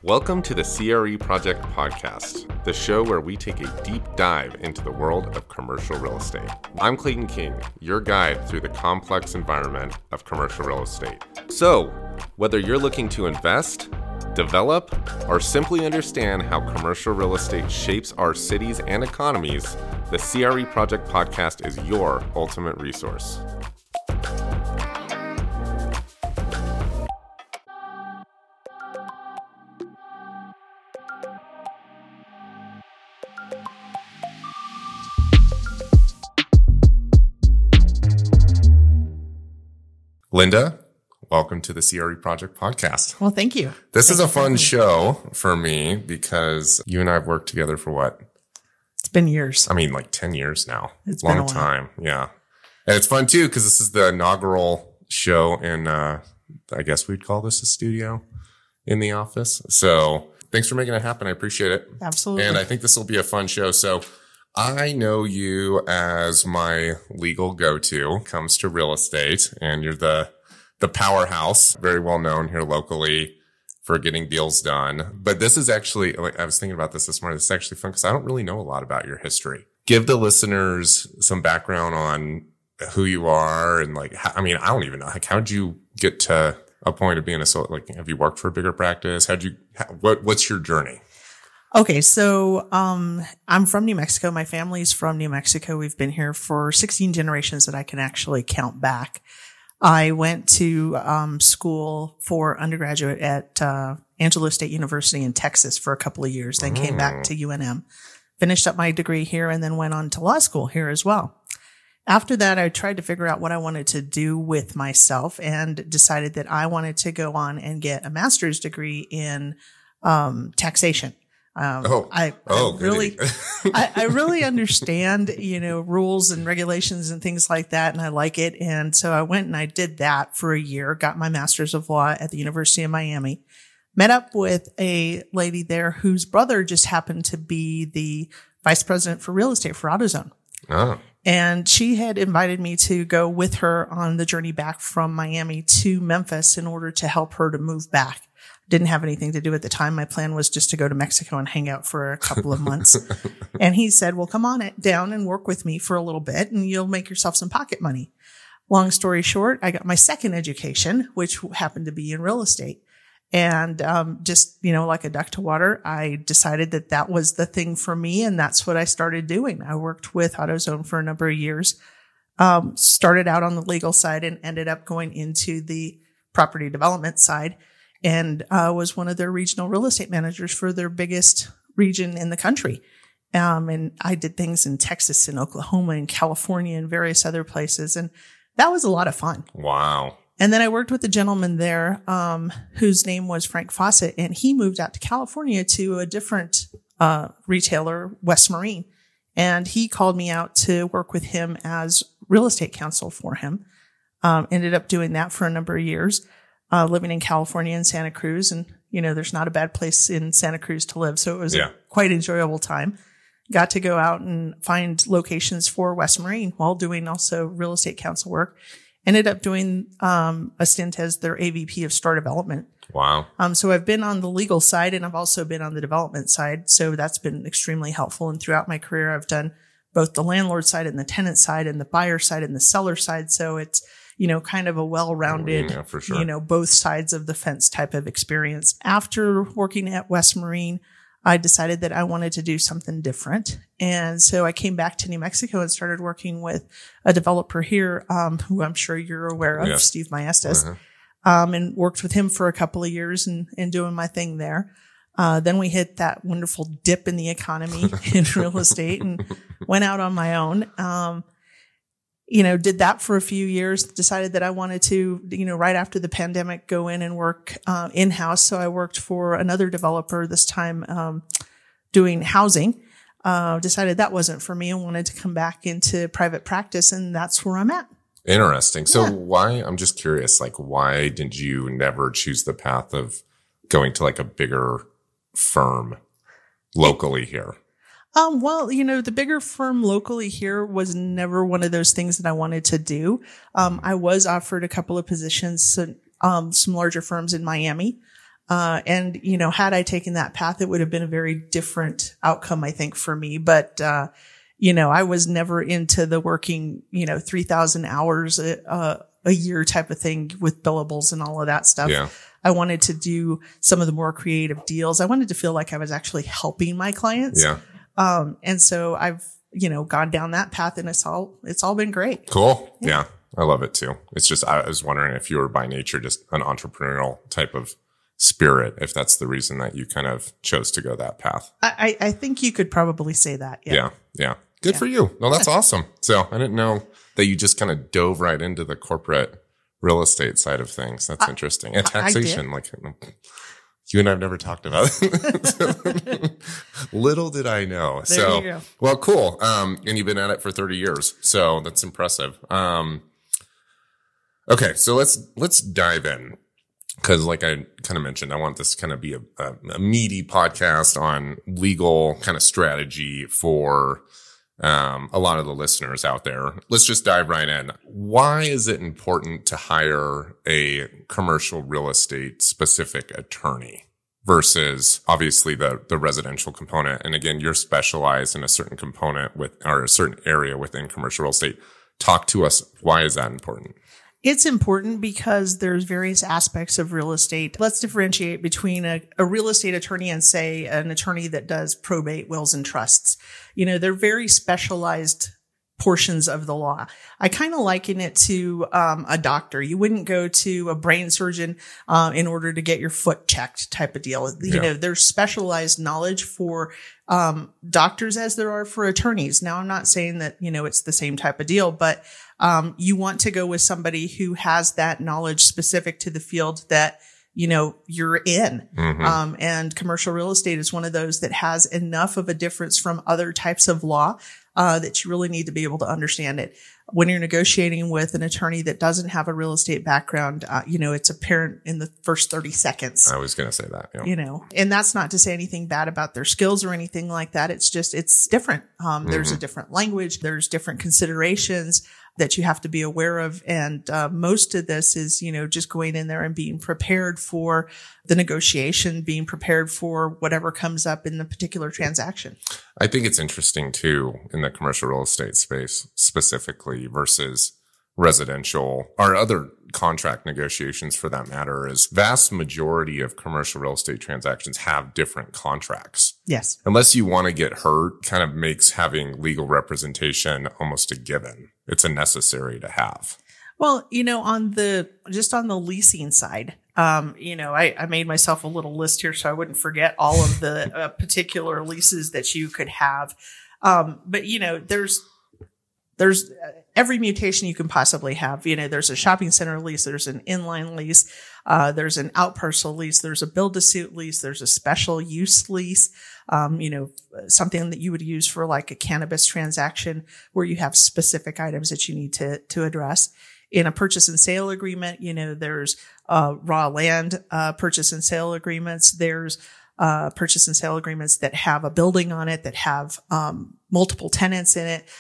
Welcome to the CRE Project Podcast, the show where we take a deep dive into the world of commercial real estate. I'm Clayton King, your guide through the complex environment of commercial real estate. So, whether you're looking to invest, develop, or simply understand how commercial real estate shapes our cities and economies, the CRE Project Podcast is your ultimate resource. Linda, welcome to the CRE Project Podcast. Well, thank you. This is a fun show for me because you and I have worked together for what? It's been years. I mean, like 10 years now. It's been a while. Time. Yeah. And it's fun too because this is the inaugural show in, I guess we'd call this a studio in the office. So thanks for making it happen. I appreciate it. Absolutely. And I think this will be a fun show. So I know you as my legal go-to comes to real estate, and you're the powerhouse, very well known here locally for getting deals done. But this is actually, I was thinking about this morning. This is actually fun because I don't really know a lot about your history. Give the listeners some background on who you are and I don't even know. How'd you get to a point of being have you worked for a bigger practice? What's your journey? Okay, so I'm from New Mexico. My family's from New Mexico. We've been here for 16 generations that I can actually count back. I went to school for undergraduate at Angelo State University in Texas for a couple of years, then came back to UNM, finished up my degree here, and then went on to law school here as well. After that, I tried to figure out what I wanted to do with myself and decided that I wanted to go on and get a master's degree in taxation. I really understand, rules and regulations and things like that. And I like it. And so I went and I did that for a year, got my master's of law at the University of Miami, met up with a lady there whose brother just happened to be the vice president for real estate for AutoZone. Oh. And she had invited me to go with her on the journey back from Miami to Memphis in order to help her to move back. Didn't have anything to do at the time. My plan was just to go to Mexico and hang out for a couple of months. And he said, well, come on down and work with me for a little bit and you'll make yourself some pocket money. Long story short, I got my second education, which happened to be in real estate. And like a duck to water, I decided that that was the thing for me. And that's what I started doing. I worked with AutoZone for a number of years, started out on the legal side and ended up going into the property development side. And was one of their regional real estate managers for their biggest region in the country. And I did things in Texas and Oklahoma and California and various other places. And that was a lot of fun. Wow. And then I worked with a gentleman there whose name was Frank Fawcett. And he moved out to California to a different retailer, West Marine. And he called me out to work with him as real estate counsel for him. Ended up doing that for a number of years. Living in California and Santa Cruz. And, there's not a bad place in Santa Cruz to live. So it was a quite enjoyable time. Got to go out and find locations for West Marine while doing also real estate counsel work. Ended up doing a stint as their AVP of store development. Wow. So I've been on the legal side and I've also been on the development side. So that's been extremely helpful. And throughout my career, I've done both the landlord side and the tenant side and the buyer side and the seller side. So it's kind of a well-rounded, for sure. Both sides of the fence type of experience. After working at West Marine, I decided that I wanted to do something different. And so I came back to New Mexico and started working with a developer here, who I'm sure you're aware of, Steve Maestas, and worked with him for a couple of years and doing my thing there. Then we hit that wonderful dip in the economy in real estate and went out on my own. Did that for a few years, decided that I wanted to, right after the pandemic, go in and work in-house. So I worked for another developer, this time doing housing. Decided that wasn't for me and wanted to come back into private practice. And that's where I'm at. Interesting. So why, I'm just curious, why did you never choose the path of going to a bigger firm locally here? The bigger firm locally here was never one of those things that I wanted to do. I was offered a couple of positions, some larger firms in Miami. And, had I taken that path, it would have been a very different outcome, I think, for me. But, I was never into the working, 3,000 hours a year type of thing with billables and all of that stuff. Yeah. I wanted to do some of the more creative deals. I wanted to feel like I was actually helping my clients. Yeah. And so I've, gone down that path, and it's all been great. Cool. Yeah. I love it too. It's just, I was wondering if you were by nature just an entrepreneurial type of spirit, if that's the reason that you kind of chose to go that path. I think you could probably say that. Yeah. Yeah. Good for you. No, that's awesome. So I didn't know that you just kind of dove right into the corporate real estate side of things. That's interesting. And taxation, like you and I've never talked about it. Little did I know. There you go. Well, cool. And you've been at it for 30 years. So that's impressive. Okay. So let's dive in. Because like I kind of mentioned, I want this to kind of be a meaty podcast on legal kind of strategy for a lot of the listeners out there. Let's just dive right in. Why is it important to hire a commercial real estate specific attorney versus obviously the residential component? And again, you're specialized in a certain component or a certain area within commercial real estate. Talk to us. Why is that important? It's important because there's various aspects of real estate. Let's differentiate between a real estate attorney and, say, an attorney that does probate, wills, and trusts. They're very specialized portions of the law. I kind of liken it to a doctor. You wouldn't go to a brain surgeon in order to get your foot checked type of deal. There's specialized knowledge for doctors as there are for attorneys. Now, I'm not saying that, it's the same type of deal, but you want to go with somebody who has that knowledge specific to the field that, you're in. Mm-hmm. And commercial real estate is one of those that has enough of a difference from other types of law that you really need to be able to understand it. When you're negotiating with an attorney that doesn't have a real estate background, it's apparent in the first 30 seconds. I was going to say that, yeah. And that's not to say anything bad about their skills or anything like that. It's just, it's different. There's a different language. There's different considerations that you have to be aware of. And most of this is, just going in there and being prepared for the negotiation, being prepared for whatever comes up in the particular transaction. I think it's interesting too in the commercial real estate space specifically versus residential or other contract negotiations for that matter is vast majority of commercial real estate transactions have different contracts. Yes. Unless you want to get hurt, kind of makes having legal representation almost a given. It's a necessary to have. Well, on the leasing side, I made myself a little list here so I wouldn't forget all of the particular leases that you could have. But there's every mutation you can possibly have. There's a shopping center lease, there's an inline lease, there's an outparcel lease, there's a build-to-suit lease, there's a special use lease, something that you would use for like a cannabis transaction where you have specific items that you need to address. In a purchase and sale agreement, there's raw land purchase and sale agreements. There's purchase and sale agreements that have a building on it, that have multiple tenants in it.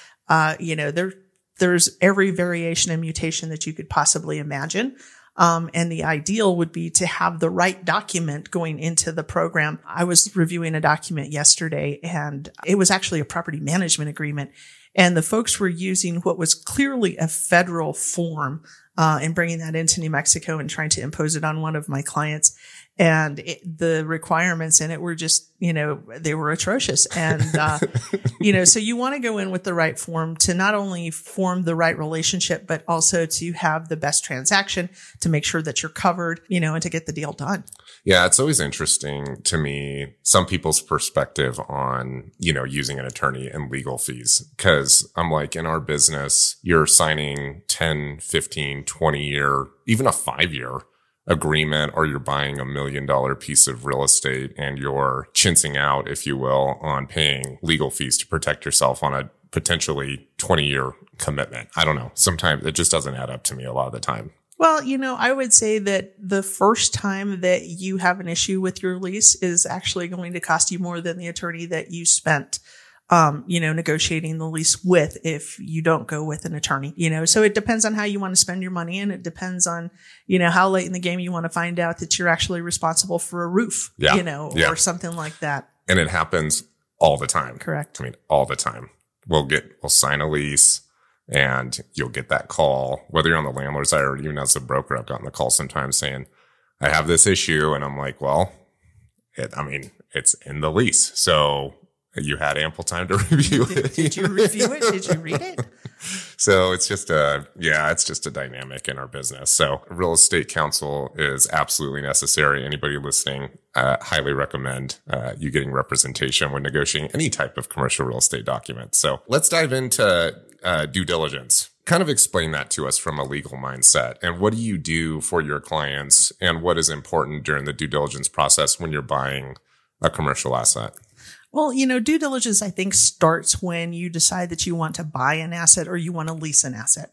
There's every variation and mutation that you could possibly imagine. And the ideal would be to have the right document going into the program. I was reviewing a document yesterday, and it was actually a property management agreement. And the folks were using what was clearly a federal form and bringing that into New Mexico and trying to impose it on one of my clients. And the requirements in it were just, they were atrocious. And, so you want to go in with the right form to not only form the right relationship, but also to have the best transaction to make sure that you're covered, and to get the deal done. Yeah, it's always interesting to me, some people's perspective on, using an attorney and legal fees. Because I'm like, in our business, you're signing 10, 15, 20-year, even a 5-year agreement, or you're buying $1 million piece of real estate and you're chincing out, if you will, on paying legal fees to protect yourself on a potentially 20-year commitment. I don't know. Sometimes it just doesn't add up to me a lot of the time. Well, I would say that the first time that you have an issue with your lease is actually going to cost you more than the attorney that you spent negotiating the lease with if you don't go with an attorney, so it depends on how you want to spend your money, and it depends on, how late in the game you want to find out that you're actually responsible for a roof, or something like that. And it happens all the time. Correct. I mean, all the time. We'll sign a lease and you'll get that call, whether you're on the landlord side or even as a broker. I've gotten the call sometimes saying, I have this issue. And I'm like, well, it's in the lease. So you had ample time to review it. Did you review it? Did you read it? So it's just a dynamic in our business. So real estate counsel is absolutely necessary. Anybody listening, highly recommend you getting representation when negotiating any type of commercial real estate document. So let's dive into due diligence. Kind of explain that to us from a legal mindset. And what do you do for your clients, and what is important during the due diligence process when you're buying a commercial asset? Well, due diligence, I think, starts when you decide that you want to buy an asset or you want to lease an asset.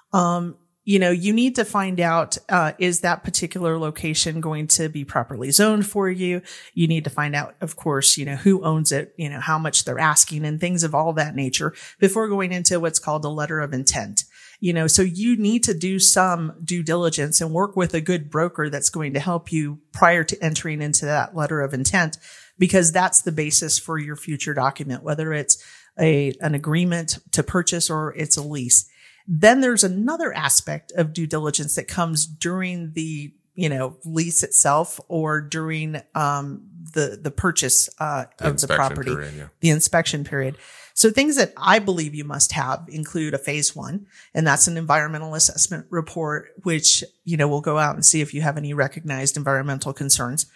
You need to find out, is that particular location going to be properly zoned for you? You need to find out, of course, who owns it, how much they're asking and things of all that nature before going into what's called a letter of intent. So you need to do some due diligence and work with a good broker that's going to help you prior to entering into that letter of intent, because that's the basis for your future document, whether it's an agreement to purchase or it's a lease. Then there's another aspect of due diligence that comes during the, lease itself or during the purchase of the property, period, the inspection period. So things that I believe you must have include a phase 1, and that's an environmental assessment report, which, will go out and see if you have any recognized environmental concerns.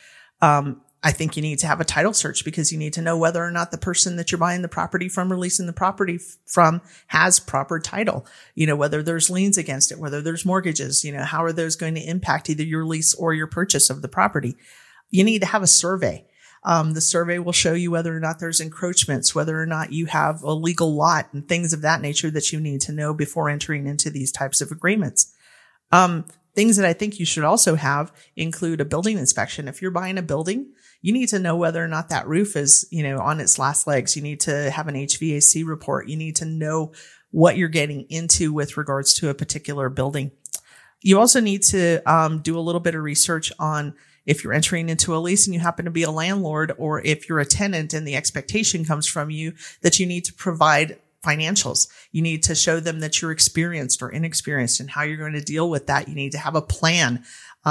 I think you need to have a title search, because you need to know whether or not the person that you're buying the property from or leasing the property from has proper title, whether there's liens against it, whether there's mortgages, how are those going to impact either your lease or your purchase of the property. You need to have a survey. The survey will show you whether or not there's encroachments, whether or not you have a legal lot and things of that nature that you need to know before entering into these types of agreements. Things that I think you should also have include a building inspection. If you're buying a building, you need to know whether or not that roof is, on its last legs. You need to have an HVAC report. You need to know what you're getting into with regards to a particular building. You also need to do a little bit of research on if you're entering into a lease and you happen to be a landlord, or if you're a tenant and the expectation comes from you that you need to provide financials. You need to show them that you're experienced or inexperienced and how you're going to deal with that. You need to have a plan.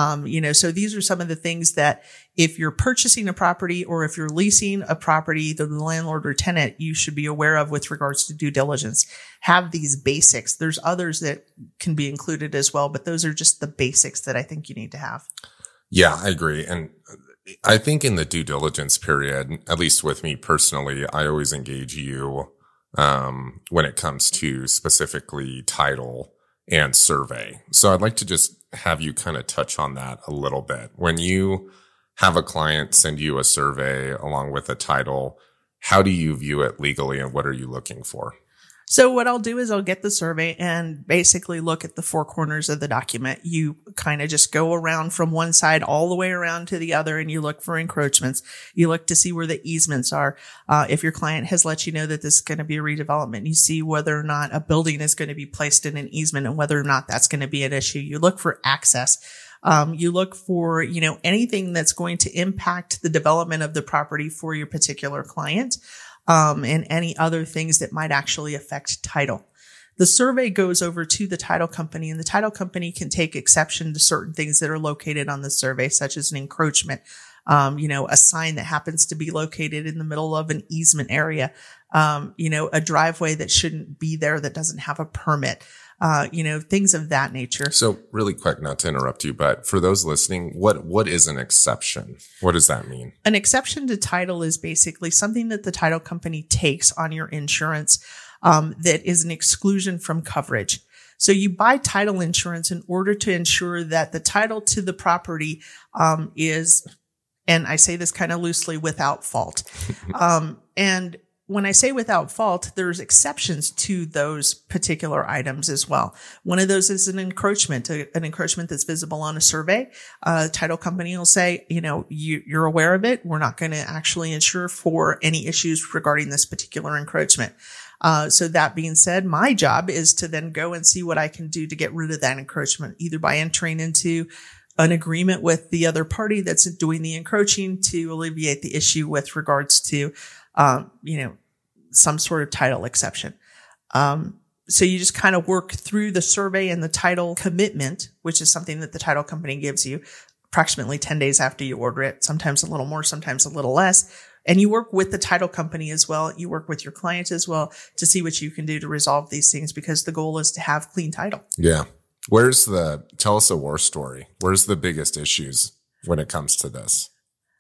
So these are some of the things that if you're purchasing a property or if you're leasing a property, either the landlord or tenant, you should be aware of with regards to due diligence. Have these basics. There's others that can be included as well, but those are just the basics that I think you need to have. Yeah, I agree. And I think in the due diligence period, at least with me personally, I always engage you when it comes to specifically title and survey. So I'd like to just have you kind of touch on that a little bit. When you have a client send you a survey along with a title, how do you view it legally, and what are you looking for? So what I'll do is I'll get the survey and basically look at the four corners of the document. You kind of just go around from one side all the way around to the other, and you look for encroachments. You look to see where the easements are. If your client has let you know that this is going to be a redevelopment, you see whether or not a building is going to be placed in an easement and whether or not that's going to be an issue. You look for access. You look for, anything that's going to impact the development of the property for your particular client. And any other things that might actually affect title. The survey goes over to the title company, and the title company can take exception to certain things that are located on the survey, such as an encroachment, a sign that happens to be located in the middle of an easement area, a driveway that shouldn't be there that doesn't have a permit, things of that nature. So really quick, not to interrupt you, but for those listening, what is an exception? What does that mean? An exception to title is basically something that the title company takes on your insurance, that is an exclusion from coverage. So you buy title insurance in order to ensure that the title to the property, is, and I say this kind of loosely, without fault. And when I say without fault, there's exceptions to those particular items as well. One of those is an encroachment that's visible on a survey. Title company will say, you're aware of it. We're not going to actually insure for any issues regarding this particular encroachment. So that being said, my job is to then go and see what I can do to get rid of that encroachment, either by entering into an agreement with the other party that's doing the encroaching to alleviate the issue with regards to, some sort of title exception. So you just kind of work through the survey and the title commitment, which is something that the title company gives you approximately 10 days after you order it, sometimes a little more, sometimes a little less. And you work with the title company as well. You work with your client as well to see what you can do to resolve these things, because the goal is to have clean title. Yeah. Tell us a war story. Where's the biggest issues when it comes to this?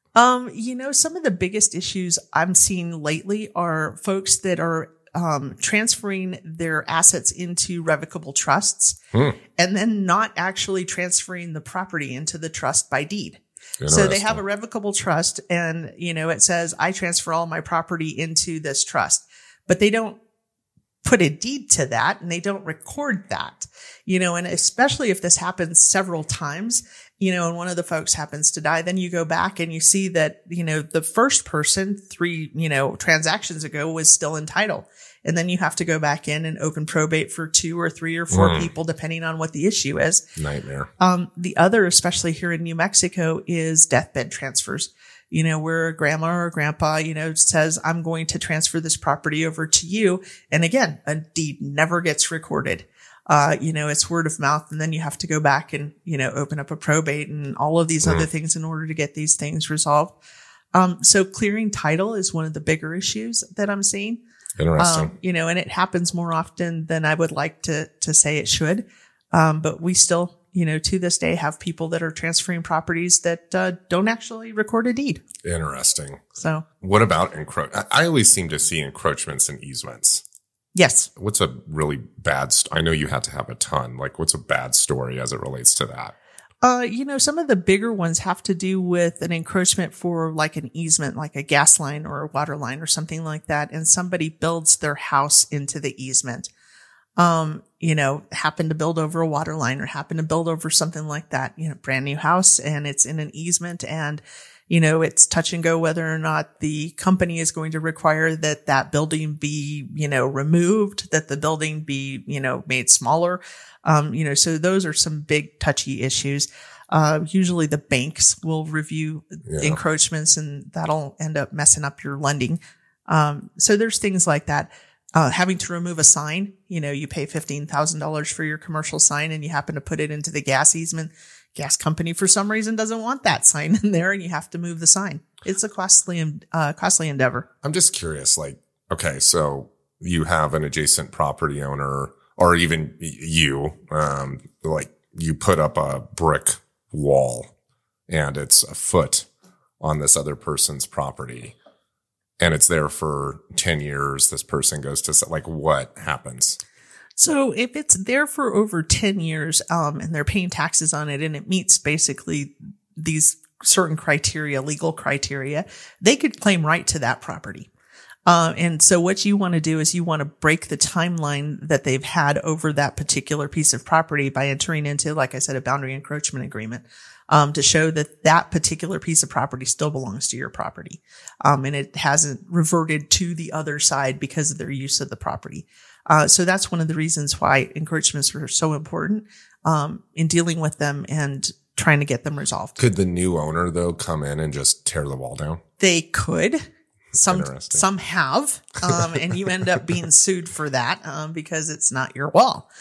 Some of the biggest issues I'm seeing lately are folks that are transferring their assets into revocable trusts and then not actually transferring the property into the trust by deed. So they have a revocable trust and, it says, I transfer all my property into this trust, but they don't put a deed to that and they don't record that, and especially if this happens several times, and one of the folks happens to die, then you go back and you see that, the first person 3, transactions ago was still in title. And then you have to go back in and open probate for 2 or 3 or 4 people, depending on what the issue is. Nightmare. The other, especially here in New Mexico, is deathbed transfers. Where grandma or grandpa, says, I'm going to transfer this property over to you. And again, a deed never gets recorded. It's word of mouth. And then you have to go back and, open up a probate and all of these other things in order to get these things resolved. So clearing title is one of the bigger issues that I'm seeing. Interesting. And it happens more often than I would like to say it should. But we still, to this day have people that are transferring properties that don't actually record a deed. Interesting. So what about I always seem to see encroachments and easements. Yes. What's a really bad, I know you had to have a ton, what's a bad story as it relates to that? Some of the bigger ones have to do with an encroachment for like an easement, like a gas line or a water line or something like that. And somebody builds their house into the easement. Happen to build over a water line or happen to build over something like that, brand new house and it's in an easement and, it's touch and go whether or not the company is going to require that that building be, removed, that the building be, made smaller. So those are some big touchy issues. Usually the banks will review encroachments and that'll end up messing up your lending. So there's things like that. Having to remove a sign, you pay $15,000 for your commercial sign and you happen to put it into the gas easement. Gas company for some reason doesn't want that sign in there and you have to move the sign. It's a costly endeavor. I'm just curious, okay, so you have an adjacent property owner or even you, you put up a brick wall and it's a foot on this other person's property. And it's there for 10 years. This person goes to, what happens? So if it's there for over 10 years, and they're paying taxes on it and it meets basically these certain criteria, legal criteria, they could claim right to that property. And so what you want to do is you want to break the timeline that they've had over that particular piece of property by entering into, like I said, a boundary encroachment agreement. To show that that particular piece of property still belongs to your property. And it hasn't reverted to the other side because of their use of the property. So that's one of the reasons why encroachments are so important, in dealing with them and trying to get them resolved. Could the new owner though come in and just tear the wall down? They could. Some have, and you end up being sued for that, because it's not your wall.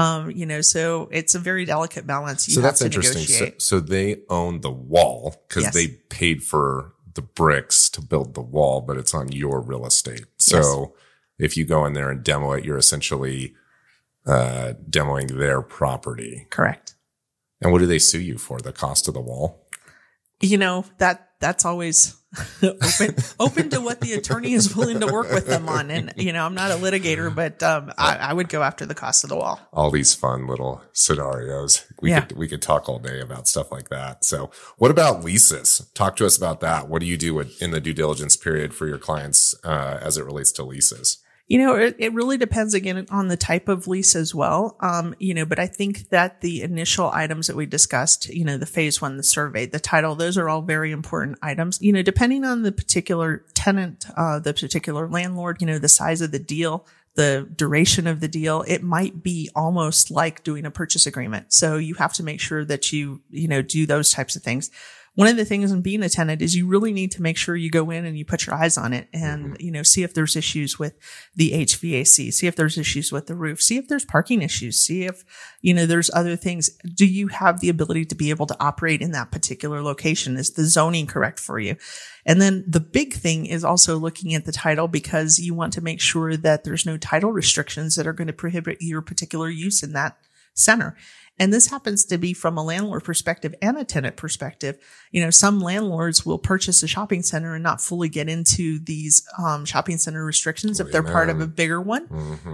So it's a very delicate balance. So that's interesting. So they own the wall because they paid for the bricks to build the wall, but it's on your real estate. So if you go in there and demo it, you're essentially demoing their property. Correct. And what do they sue you for? The cost of the wall? that's always open to what the attorney is willing to work with them on. And, I'm not a litigator, but I would go after the cost of the wall. All these fun little scenarios. We could talk all day about stuff like that. So what about leases? Talk to us about that. What do you do in the due diligence period for your clients as it relates to leases? It really depends again on the type of lease as well. But I think that the initial items that we discussed, the phase one, the survey, the title, those are all very important items. Depending on the particular tenant, the particular landlord, the size of the deal, the duration of the deal, it might be almost like doing a purchase agreement. So you have to make sure that you do those types of things. One of the things in being a tenant is you really need to make sure you go in and you put your eyes on it and, see if there's issues with the HVAC, see if there's issues with the roof, see if there's parking issues, see if, there's other things. Do you have the ability to be able to operate in that particular location? Is the zoning correct for you? And then the big thing is also looking at the title because you want to make sure that there's no title restrictions that are going to prohibit your particular use in that center. And this happens to be from a landlord perspective and a tenant perspective. Some landlords will purchase a shopping center and not fully get into these shopping center restrictions if they're part of a bigger one.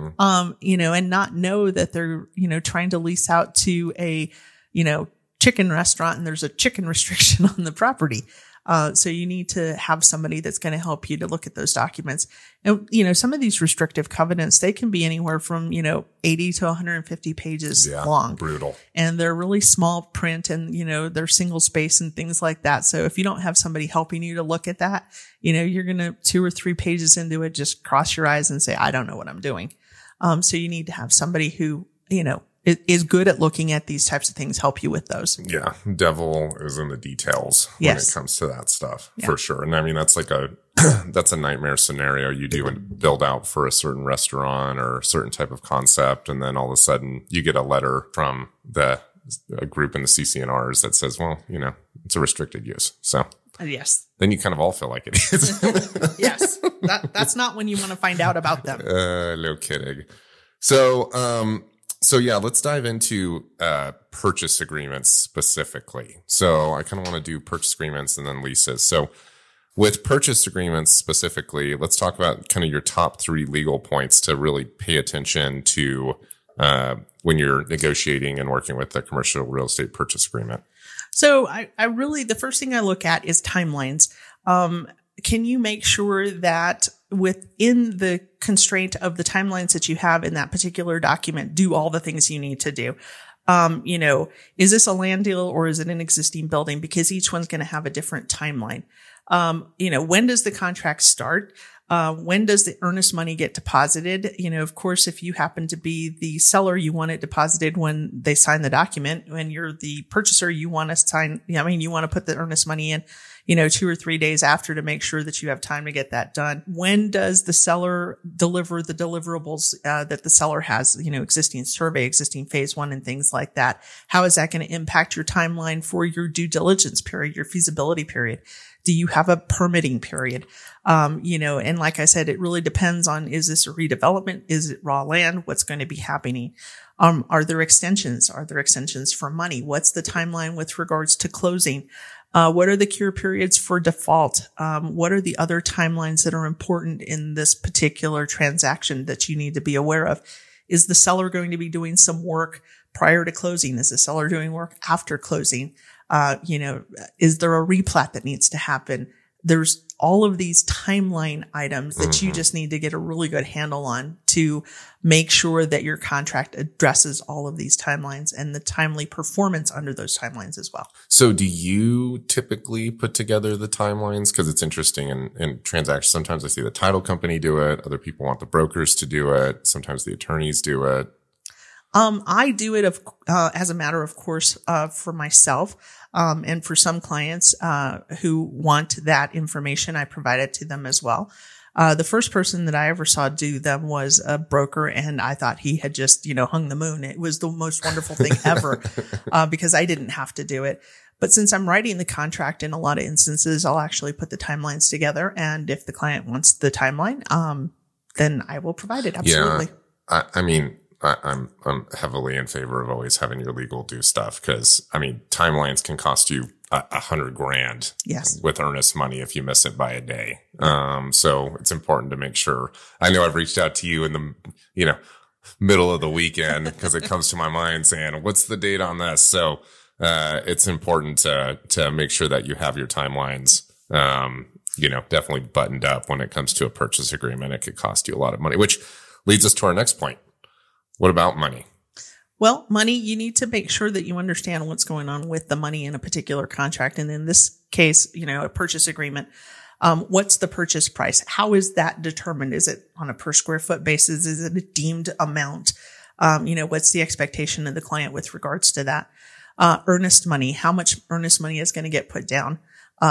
And not know that they're, trying to lease out to a, chicken restaurant and there's a chicken restriction on the property. So you need to have somebody that's going to help you to look at those documents. And, some of these restrictive covenants, they can be anywhere from, 80 to 150 pages long. Brutal. And they're really small print and, they're single space and things like that. So if you don't have somebody helping you to look at that, you're going to 2 or 3 pages into it, just cross your eyes and say, I don't know what I'm doing. So you need to have somebody who, is good at looking at these types of things, help you with those. Yeah. Devil is in the details when it comes to that stuff, for sure. And I mean, that's like that's a nightmare scenario you do and build out for a certain restaurant or a certain type of concept. And then all of a sudden you get a letter from a group in the CCNRs that says, well, it's a restricted use. So yes. Then you kind of all feel like it is. Yes. That's not when you want to find out about them. No kidding. So yeah, let's dive into purchase agreements specifically. So I kind of want to do purchase agreements and then leases. So with purchase agreements specifically, let's talk about kind of your top 3 legal points to really pay attention to when you're negotiating and working with a commercial real estate purchase agreement. So I really, the first thing I look at is timelines. Can you make sure that within the constraint of the timelines that you have in that particular document, do all the things you need to do? Is this a land deal or is it an existing building? Because each one's going to have a different timeline. When does the contract start? When does the earnest money get deposited? Of course, if you happen to be the seller, you want it deposited when they sign the document. When you're the purchaser, you want to you want to put the earnest money in, 2 or 3 days after to make sure that you have time to get that done. When does the seller deliver the deliverables that the seller has, existing survey, existing phase one and things like that? How is that going to impact your timeline for your due diligence period, your feasibility period? Do you have a permitting period? And like I said, it really depends on, is this a redevelopment? Is it raw land? What's going to be happening? Are there extensions? Are there extensions for money? What's the timeline with regards to closing? What are the cure periods for default? What are the other timelines that are important in this particular transaction that you need to be aware of? Is the seller going to be doing some work prior to closing? Is the seller doing work after closing? Is there a replat that needs to happen? There's all of these timeline items that you just need to get a really good handle on to make sure that your contract addresses all of these timelines and the timely performance under those timelines as well. So do you typically put together the timelines? Because it's interesting in transactions. Sometimes I see the title company do it. Other people want the brokers to do it. Sometimes the attorneys do it. I do it as a matter of course for myself. And for some clients who want that information, I provide it to them as well. The first person that I ever saw do them was a broker, and I thought he had just, hung the moon. It was the most wonderful thing ever because I didn't have to do it. But since I'm writing the contract, in a lot of instances, I'll actually put the timelines together. And if the client wants the timeline, then I will provide it. Absolutely. Yeah, I'm heavily in favor of always having your legal do stuff because, timelines can cost you $100,000 Yes. with earnest money if you miss it by a day. So it's important to make sure. I know I've reached out to you in the, middle of the weekend because it comes to my mind saying, what's the date on this? So, it's important to make sure that you have your timelines, definitely buttoned up when it comes to a purchase agreement. It could cost you a lot of money, which leads us to our next point. What about money? Well, money, you need to make sure that you understand what's going on with the money in a particular contract. And in this case, a purchase agreement. What's the purchase price? How is that determined? Is it on a per square foot basis? Is it a deemed amount? What's the expectation of the client with regards to that? Earnest money, how much earnest money is going to get put down?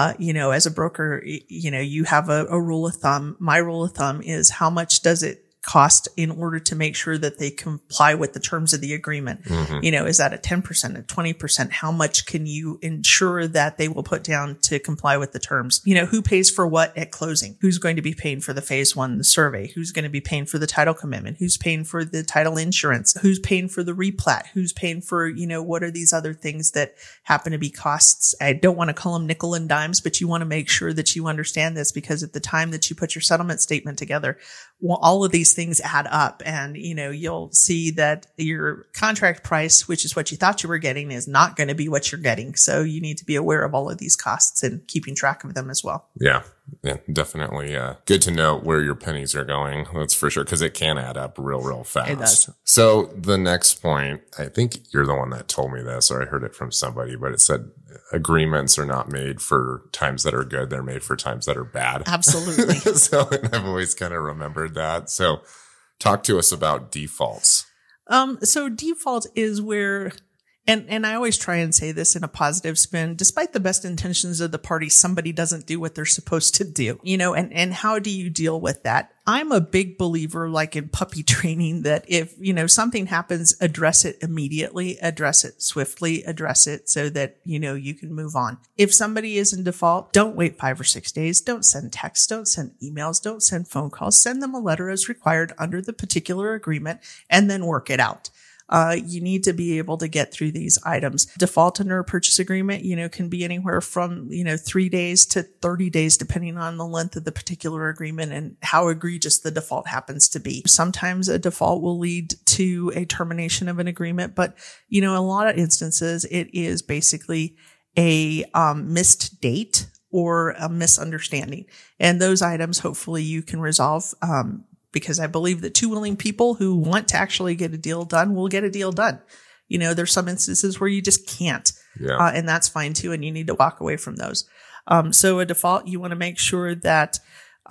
As a broker, you have a rule of thumb. My rule of thumb is how much does it cost in order to make sure that they comply with the terms of the agreement? Mm-hmm. Is that a 10%, a 20%? How much can you ensure that they will put down to comply with the terms? Who pays for what at closing? Who's going to be paying for the phase one, the survey? Who's going to be paying for the title commitment? Who's paying for the title insurance? Who's paying for the replat? Who's paying for, what are these other things that happen to be costs? I don't want to call them nickel and dimes, but you want to make sure that you understand this, because at the time that you put your settlement statement together, all of these things add up, and you'll see that your contract price, which is what you thought you were getting, is not going to be what you're getting. So you need to be aware of all of these costs and keeping track of them as well. Yeah, definitely. Good to know where your pennies are going. That's for sure, because it can add up real fast. It does. So the next point, I think you're the one that told me this, or I heard it from somebody, but it said agreements are not made for times that are good. They're made for times that are bad. Absolutely. So I've always kind of remembered that. So talk to us about defaults. So default is where, and I always try and say this in a positive spin, despite the best intentions of the party, somebody doesn't do what they're supposed to do, and how do you deal with that? I'm a big believer, like in puppy training, that if, something happens, address it immediately, address it swiftly, address it so that, you can move on. If somebody is in default, don't wait 5 or 6 days. Don't send texts. Don't send emails. Don't send phone calls. Send them a letter as required under the particular agreement, and then work it out. You need to be able to get through these items. Default under a purchase agreement, can be anywhere from, 3 days to 30 days, depending on the length of the particular agreement and how egregious the default happens to be. Sometimes a default will lead to a termination of an agreement, but, in a lot of instances, it is basically a missed date or a misunderstanding. And those items, hopefully you can resolve, because I believe that two willing people who want to actually get a deal done will get a deal done. There's some instances where you just can't, and that's fine too. And you need to walk away from those. So a default, you want to make sure that,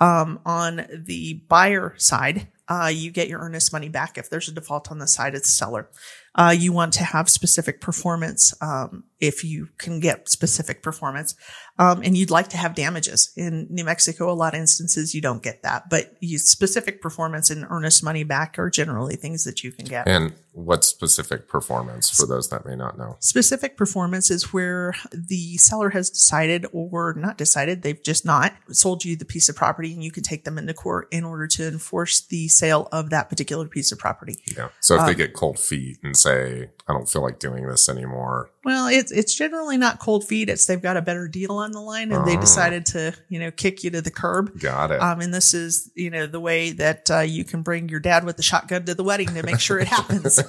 on the buyer side, you get your earnest money back. If there's a default on the side of the seller, you want to have specific performance, if you can get specific performance. And you'd like to have damages. In New Mexico, a lot of instances you don't get that, but specific performance and earnest money back are generally things that you can get. And what's specific performance for those that may not know? Specific performance is where the seller has decided, or not decided, they've just not sold you the piece of property, and you can take them into court in order to enforce the sale of that particular piece of property. Yeah. So if they get cold feet and say, I don't feel like doing this anymore. Well, it's generally not cold feet. It's they've got a better deal on the line, and they decided to, kick you to the curb. Got it. And this is, the way that you can bring your dad with the shotgun to the wedding to make sure it happens.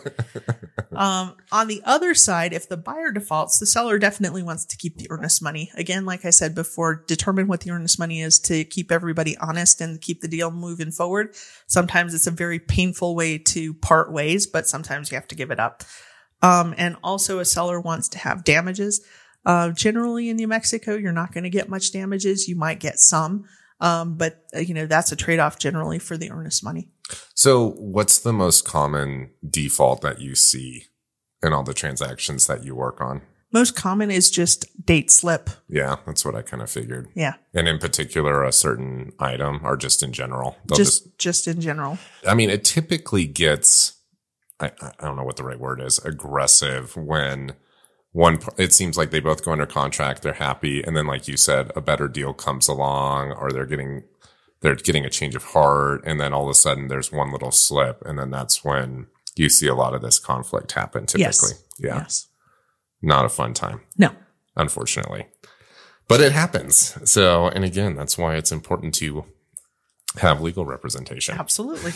On the other side, if the buyer defaults, the seller definitely wants to keep the earnest money. Again, like I said before, determine what the earnest money is to keep everybody honest and keep the deal moving forward. Sometimes it's a very painful way to part ways, but sometimes you have to give it up. And also a seller wants to have damages. Generally in New Mexico, you're not going to get much damages. You might get some, but that's a trade-off generally for the earnest money. So what's the most common default that you see in all the transactions that you work on? Most common is just date slip. Yeah, that's what I kind of figured. Yeah. And in particular, a certain item, or just in general? Just in general. I mean, it typically gets, I don't know what the right word is, aggressive when it seems like they both go under contract, they're happy, and then like you said, a better deal comes along, or they're getting a change of heart, and then all of a sudden there's one little slip, and then that's when you see a lot of this conflict happen typically. Yes. Yeah. Yes. Not a fun time. No. unfortunately. But it happens. So, and again, that's why it's important to have legal representation. Absolutely.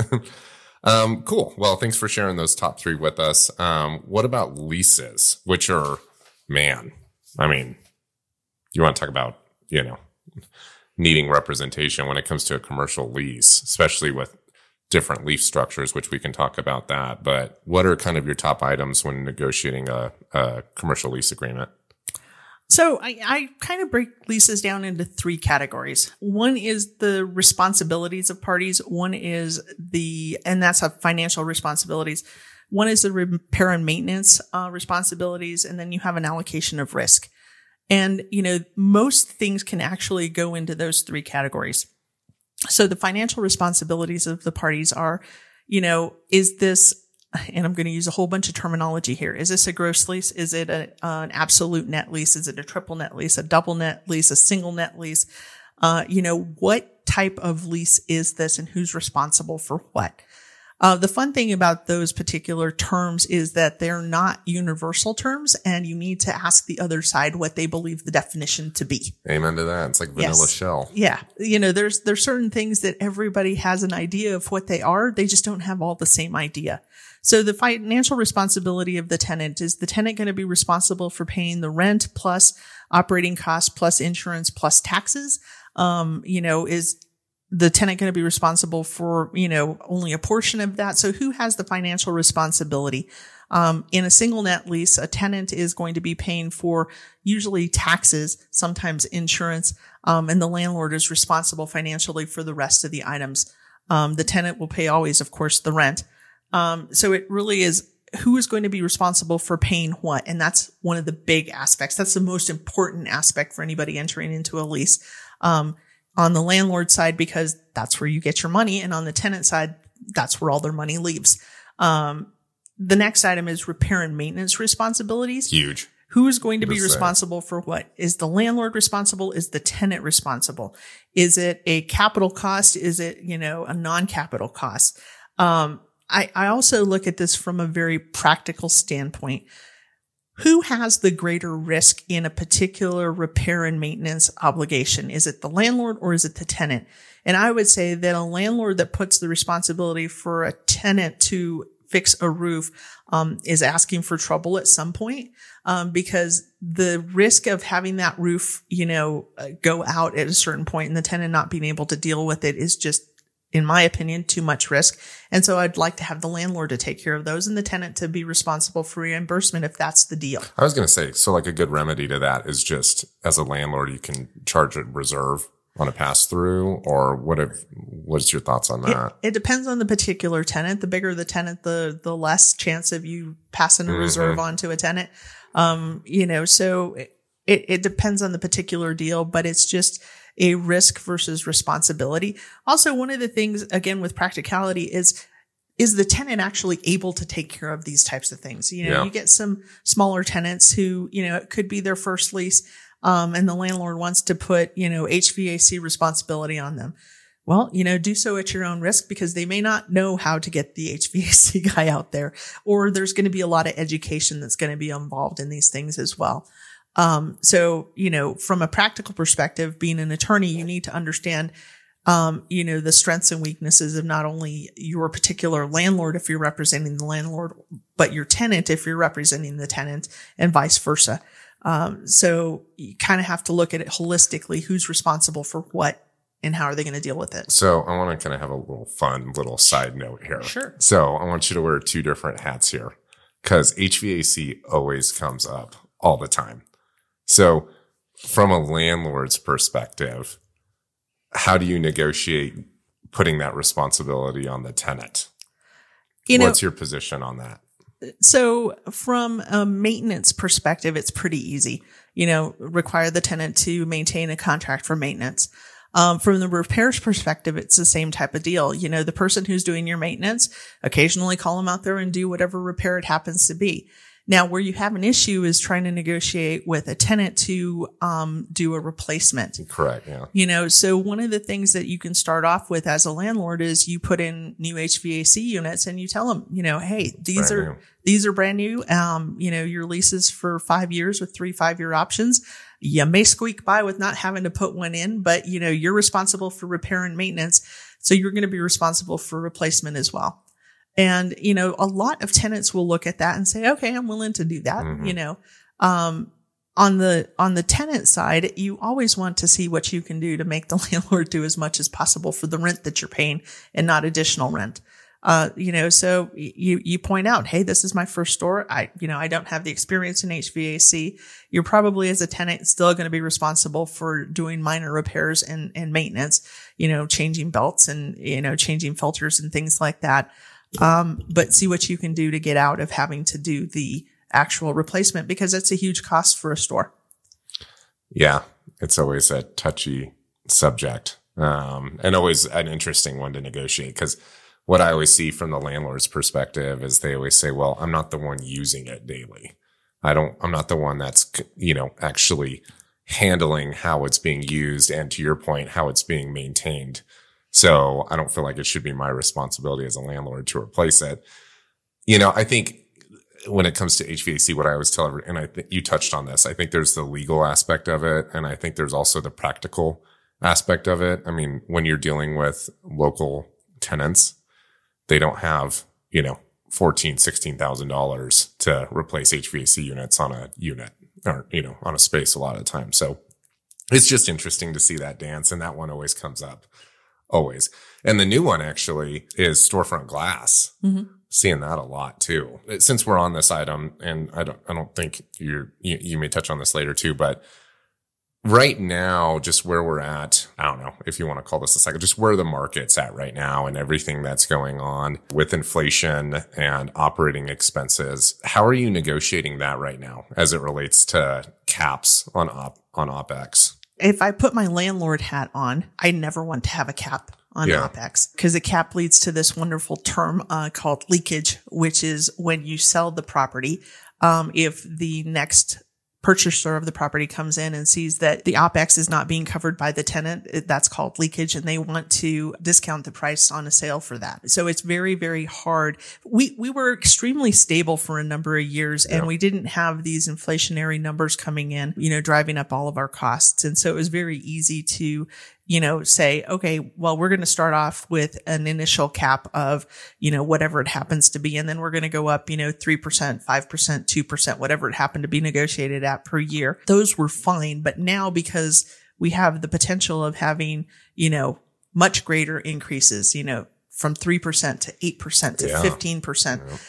Cool. Well, thanks for sharing those top 3 with us. What about leases, which are, man, I mean, you want to talk about, needing representation when it comes to a commercial lease, especially with different lease structures, which we can talk about that. But what are kind of your top items when negotiating a commercial lease agreement? So I kind of break leases down into 3 categories. One is the responsibilities of parties. One is and that's financial responsibilities. One is the repair and maintenance responsibilities. And then you have an allocation of risk. And, most things can actually go into those 3 categories. So the financial responsibilities of the parties are, is this, and I'm going to use a whole bunch of terminology here. Is this a gross lease? Is it an absolute net lease? Is it a triple net lease, a double net lease, a single net lease? What type of lease is this and who's responsible for what? The fun thing about those particular terms is that they're not universal terms, and you need to ask the other side what they believe the definition to be. Amen to that. It's like vanilla shell. Yeah. There's certain things that everybody has an idea of what they are. They just don't have all the same idea. So the financial responsibility of the tenant, is the tenant going to be responsible for paying the rent plus operating costs plus insurance plus taxes? Is the tenant going to be responsible for, only a portion of that? So who has the financial responsibility? In a single net lease, a tenant is going to be paying for usually taxes, sometimes insurance, and the landlord is responsible financially for the rest of the items. The tenant will pay always, of course, the rent. So it really is who is going to be responsible for paying what. And that's one of the big aspects. That's the most important aspect for anybody entering into a lease. On the landlord side, because that's where you get your money. And on the tenant side, that's where all their money leaves. The next item is repair and maintenance responsibilities. Huge. Who is going to be responsible for what? Is the landlord responsible? Is the tenant responsible? Is it a capital cost? Is it, a non-capital cost? I also look at this from a very practical standpoint. Who has the greater risk in a particular repair and maintenance obligation? Is it the landlord or is it the tenant? And I would say that a landlord that puts the responsibility for a tenant to fix a roof is asking for trouble at some point, because the risk of having that roof, go out at a certain point and the tenant not being able to deal with it is just, in my opinion, too much risk. And so I'd like to have the landlord to take care of those and the tenant to be responsible for reimbursement if that's the deal. I was going to say, so like a good remedy to that is just, as a landlord, you can charge a reserve on a pass through, or what's your thoughts on that? It depends on the particular tenant. The bigger the tenant, the less chance of you passing a reserve on to a tenant. So it depends on the particular deal, but it's just a risk versus responsibility. Also, one of the things, again, with practicality is the tenant actually able to take care of these types of things? You get some smaller tenants who, it could be their first lease, and the landlord wants to put, HVAC responsibility on them. Well, do so at your own risk, because they may not know how to get the HVAC guy out there, or there's going to be a lot of education that's going to be involved in these things as well. So, from a practical perspective, being an attorney, you need to understand, the strengths and weaknesses of not only your particular landlord, if you're representing the landlord, but your tenant, if you're representing the tenant, and vice versa. So you kind of have to look at it holistically, who's responsible for what and how are they going to deal with it. So I want to kind of have a little side note here. Sure. So I want you to wear 2 different hats here, because HVAC always comes up all the time. So from a landlord's perspective, how do you negotiate putting that responsibility on the tenant? What's your position on that? So from a maintenance perspective, it's pretty easy. Require the tenant to maintain a contract for maintenance. From the repairs perspective, it's the same type of deal. The person who's doing your maintenance, occasionally call them out there and do whatever repair it happens to be. Now, where you have an issue is trying to negotiate with a tenant to do a replacement. Correct. Yeah. So one of the things that you can start off with as a landlord is you put in new HVAC units and you tell them, hey, these are brand new. Your leases for 5 years with 3 5-year options. You may squeak by with not having to put one in, but you're responsible for repair and maintenance. So you're going to be responsible for replacement as well. And, a lot of tenants will look at that and say, okay, I'm willing to do that. On the tenant side, you always want to see what you can do to make the landlord do as much as possible for the rent that you're paying and not additional rent. So you point out, hey, this is my first store. I don't have the experience in HVAC. You're probably as a tenant still going to be responsible for doing minor repairs and maintenance, changing belts and, changing filters and things like that. But see what you can do to get out of having to do the actual replacement, because it's a huge cost for a store. Yeah. It's always a touchy subject, and always an interesting one to negotiate, because what I always see from the landlord's perspective is they always say, well, I'm not the one using it daily. I'm not the one that's, actually handling how it's being used. And to your point, how it's being maintained. So I don't feel like it should be my responsibility as a landlord to replace it. I think when it comes to HVAC, what I always tell everyone, and I think you touched on this, I think there's the legal aspect of it. And I think there's also the practical aspect of it. I mean, when you're dealing with local tenants, they don't have, $14,000, $16,000 to replace HVAC units on a unit or, on a space a lot of the time. So it's just interesting to see that dance. And that one always comes up. Always. And the new one actually is storefront glass. Mm-hmm. Seeing that a lot too. Since we're on this item, and I don't think you may touch on this later too, but right now, just where we're at, I don't know if you want to call this a cycle, just where the market's at right now and everything that's going on with inflation and operating expenses. How are you negotiating that right now as it relates to caps on OpEx? If I put my landlord hat on, I never want to have a cap on OpEx, because a cap leads to this wonderful term called leakage, which is when you sell the property. If the next purchaser of the property comes in and sees that the OpEx is not being covered by the tenant, that's called leakage, and they want to discount the price on a sale for that. So it's very, very hard. We were extremely stable for a number of years, and we didn't have these inflationary numbers coming in, driving up all of our costs. And so it was very easy to say, okay, well, we're going to start off with an initial cap of, whatever it happens to be. And then we're going to go up, 3%, 5%, 2%, whatever it happened to be negotiated at per year. Those were fine. But now, because we have the potential of having, much greater increases, from 3% to 8% to 15%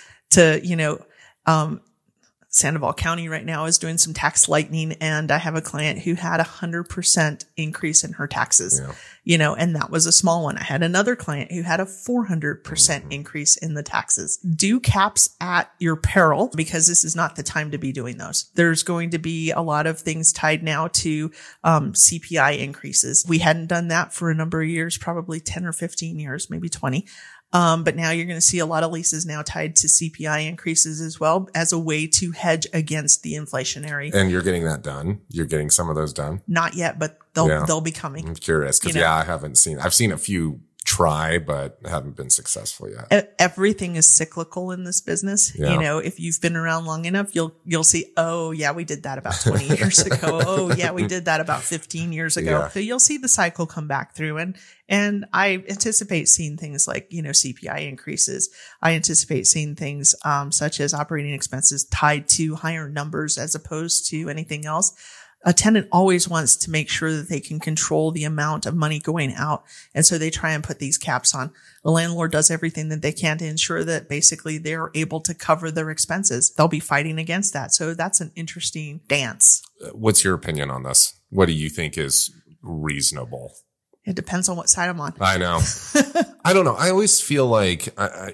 to, Sandoval County right now is doing some tax lightening, and I have a client who had 100% increase in her taxes, and that was a small one. I had another client who had a 400% increase in the taxes. Do caps at your peril, because this is not the time to be doing those. There's going to be a lot of things tied now to CPI increases. We hadn't done that for a number of years, probably 10 or 15 years, maybe 20. But now you're going to see a lot of leases now tied to CPI increases as well, as a way to hedge against the inflationary. And you're getting that done? You're getting some of those done? Not yet, but they'll be coming. I'm curious because I've seen a few try, but haven't been successful yet. Everything is cyclical in this business. Yeah. If you've been around long enough, you'll see, oh yeah, we did that about 20 years ago. Oh yeah, we did that about 15 years ago. Yeah. So you'll see the cycle come back through, and I anticipate seeing things like, CPI increases. I anticipate seeing things, such as operating expenses tied to higher numbers as opposed to anything else. A tenant always wants to make sure that they can control the amount of money going out. And so they try and put these caps on. The landlord does everything that they can to ensure that basically they're able to cover their expenses. They'll be fighting against that. So that's an interesting dance. What's your opinion on this? What do you think is reasonable? It depends on what side I'm on. I know. I don't know. I always feel like, I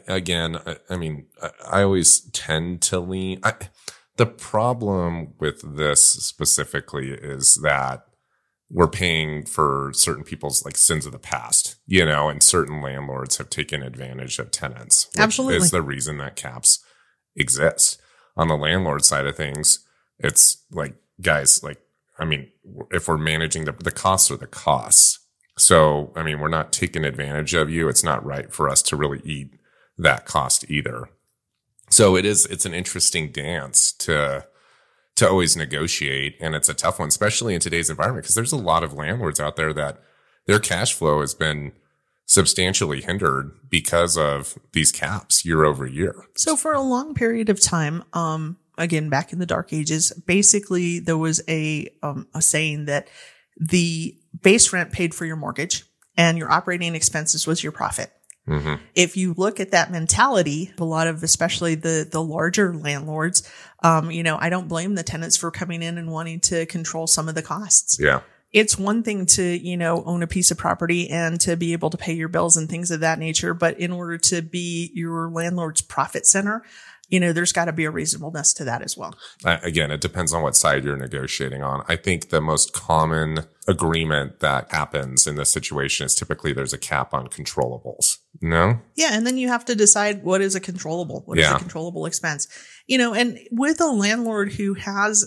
always tend to lean. The problem with this specifically is that we're paying for certain people's sins of the past, and certain landlords have taken advantage of tenants, which Absolutely. is the reason that caps exist. on the landlord side of things, it's like, guys, like, I mean, if we're managing the costs are the costs. So, I mean, we're not taking advantage of you. It's not right for us to really eat that cost either. So it's an interesting dance to always negotiate. And it's a tough one, especially in today's environment, because there's a lot of landlords out there that their cash flow has been substantially hindered because of these caps year over year. So for a long period of time, again, back in the dark ages, basically there was a saying that the base rent paid for your mortgage and your operating expenses was your profit. Mm-hmm. If you look at that mentality, a lot of, especially the larger landlords, I don't blame the tenants for coming in and wanting to control some of the costs. Yeah. It's one thing to, own a piece of property and to be able to pay your bills and things of that nature. But in order to be your landlord's profit center, there's got to be a reasonableness to that as well. Again, it depends on what side you're negotiating on. I think the most common agreement that happens in this situation is typically there's a cap on controllables. No? Yeah. And then you have to decide what is a controllable, what is a controllable expense. And with a landlord who has,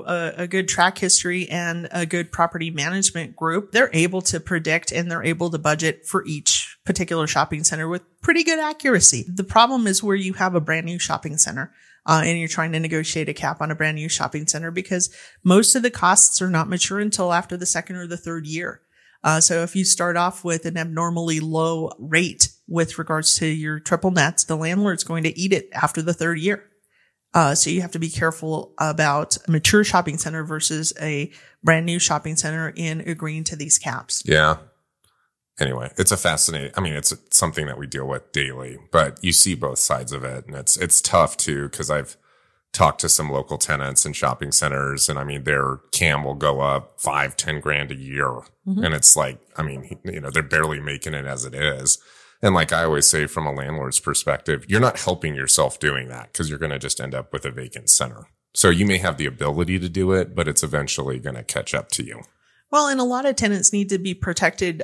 a good track history and a good property management group, they're able to predict and they're able to budget for each particular shopping center with pretty good accuracy. The problem is where you have a brand new shopping center, and you're trying to negotiate a cap on a brand new shopping center because most of the costs are not mature until after the second or the third year. So if you start off with an abnormally low rate with regards to your triple nets, the landlord's going to eat it after the third year. So you have to be careful about a mature shopping center versus a brand new shopping center in agreeing to these caps. Yeah. Anyway, it's it's something that we deal with daily, but you see both sides of it. And it's tough too, because I've talked to some local tenants in shopping centers, and their CAM will go up $5-10 grand a year. Mm-hmm. And it's like, they're barely making it as it is. And like I always say, from a landlord's perspective, you're not helping yourself doing that because you're going to just end up with a vacant center. So you may have the ability to do it, but it's eventually going to catch up to you. Well, and a lot of tenants need to be protected,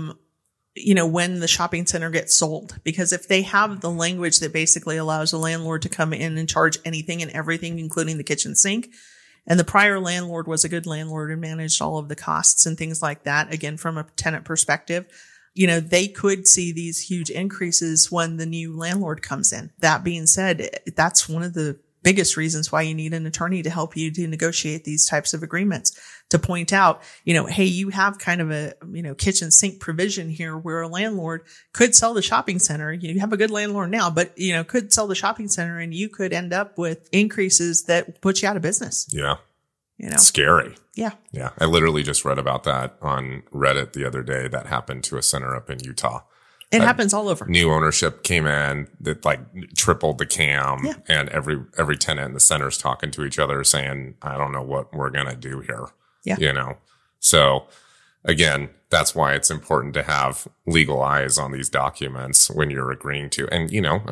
when the shopping center gets sold, because if they have the language that basically allows a landlord to come in and charge anything and everything, including the kitchen sink, and the prior landlord was a good landlord and managed all of the costs and things like that, again, from a tenant perspective, they could see these huge increases when the new landlord comes in. That being said, that's one of the biggest reasons why you need an attorney to help you to negotiate these types of agreements, to point out, hey, you have kind of a, kitchen sink provision here where a landlord could sell the shopping center. You have a good landlord now, but, could sell the shopping center and you could end up with increases that put you out of business. Yeah. Scary. Yeah. Yeah. I literally just read about that on Reddit the other day. That happened to a center up in Utah. It happens all over. New ownership came in that like tripled the CAM, and every tenant in the center is talking to each other saying, I don't know what we're going to do here. Yeah. So again, that's why it's important to have legal eyes on these documents when you're agreeing to, and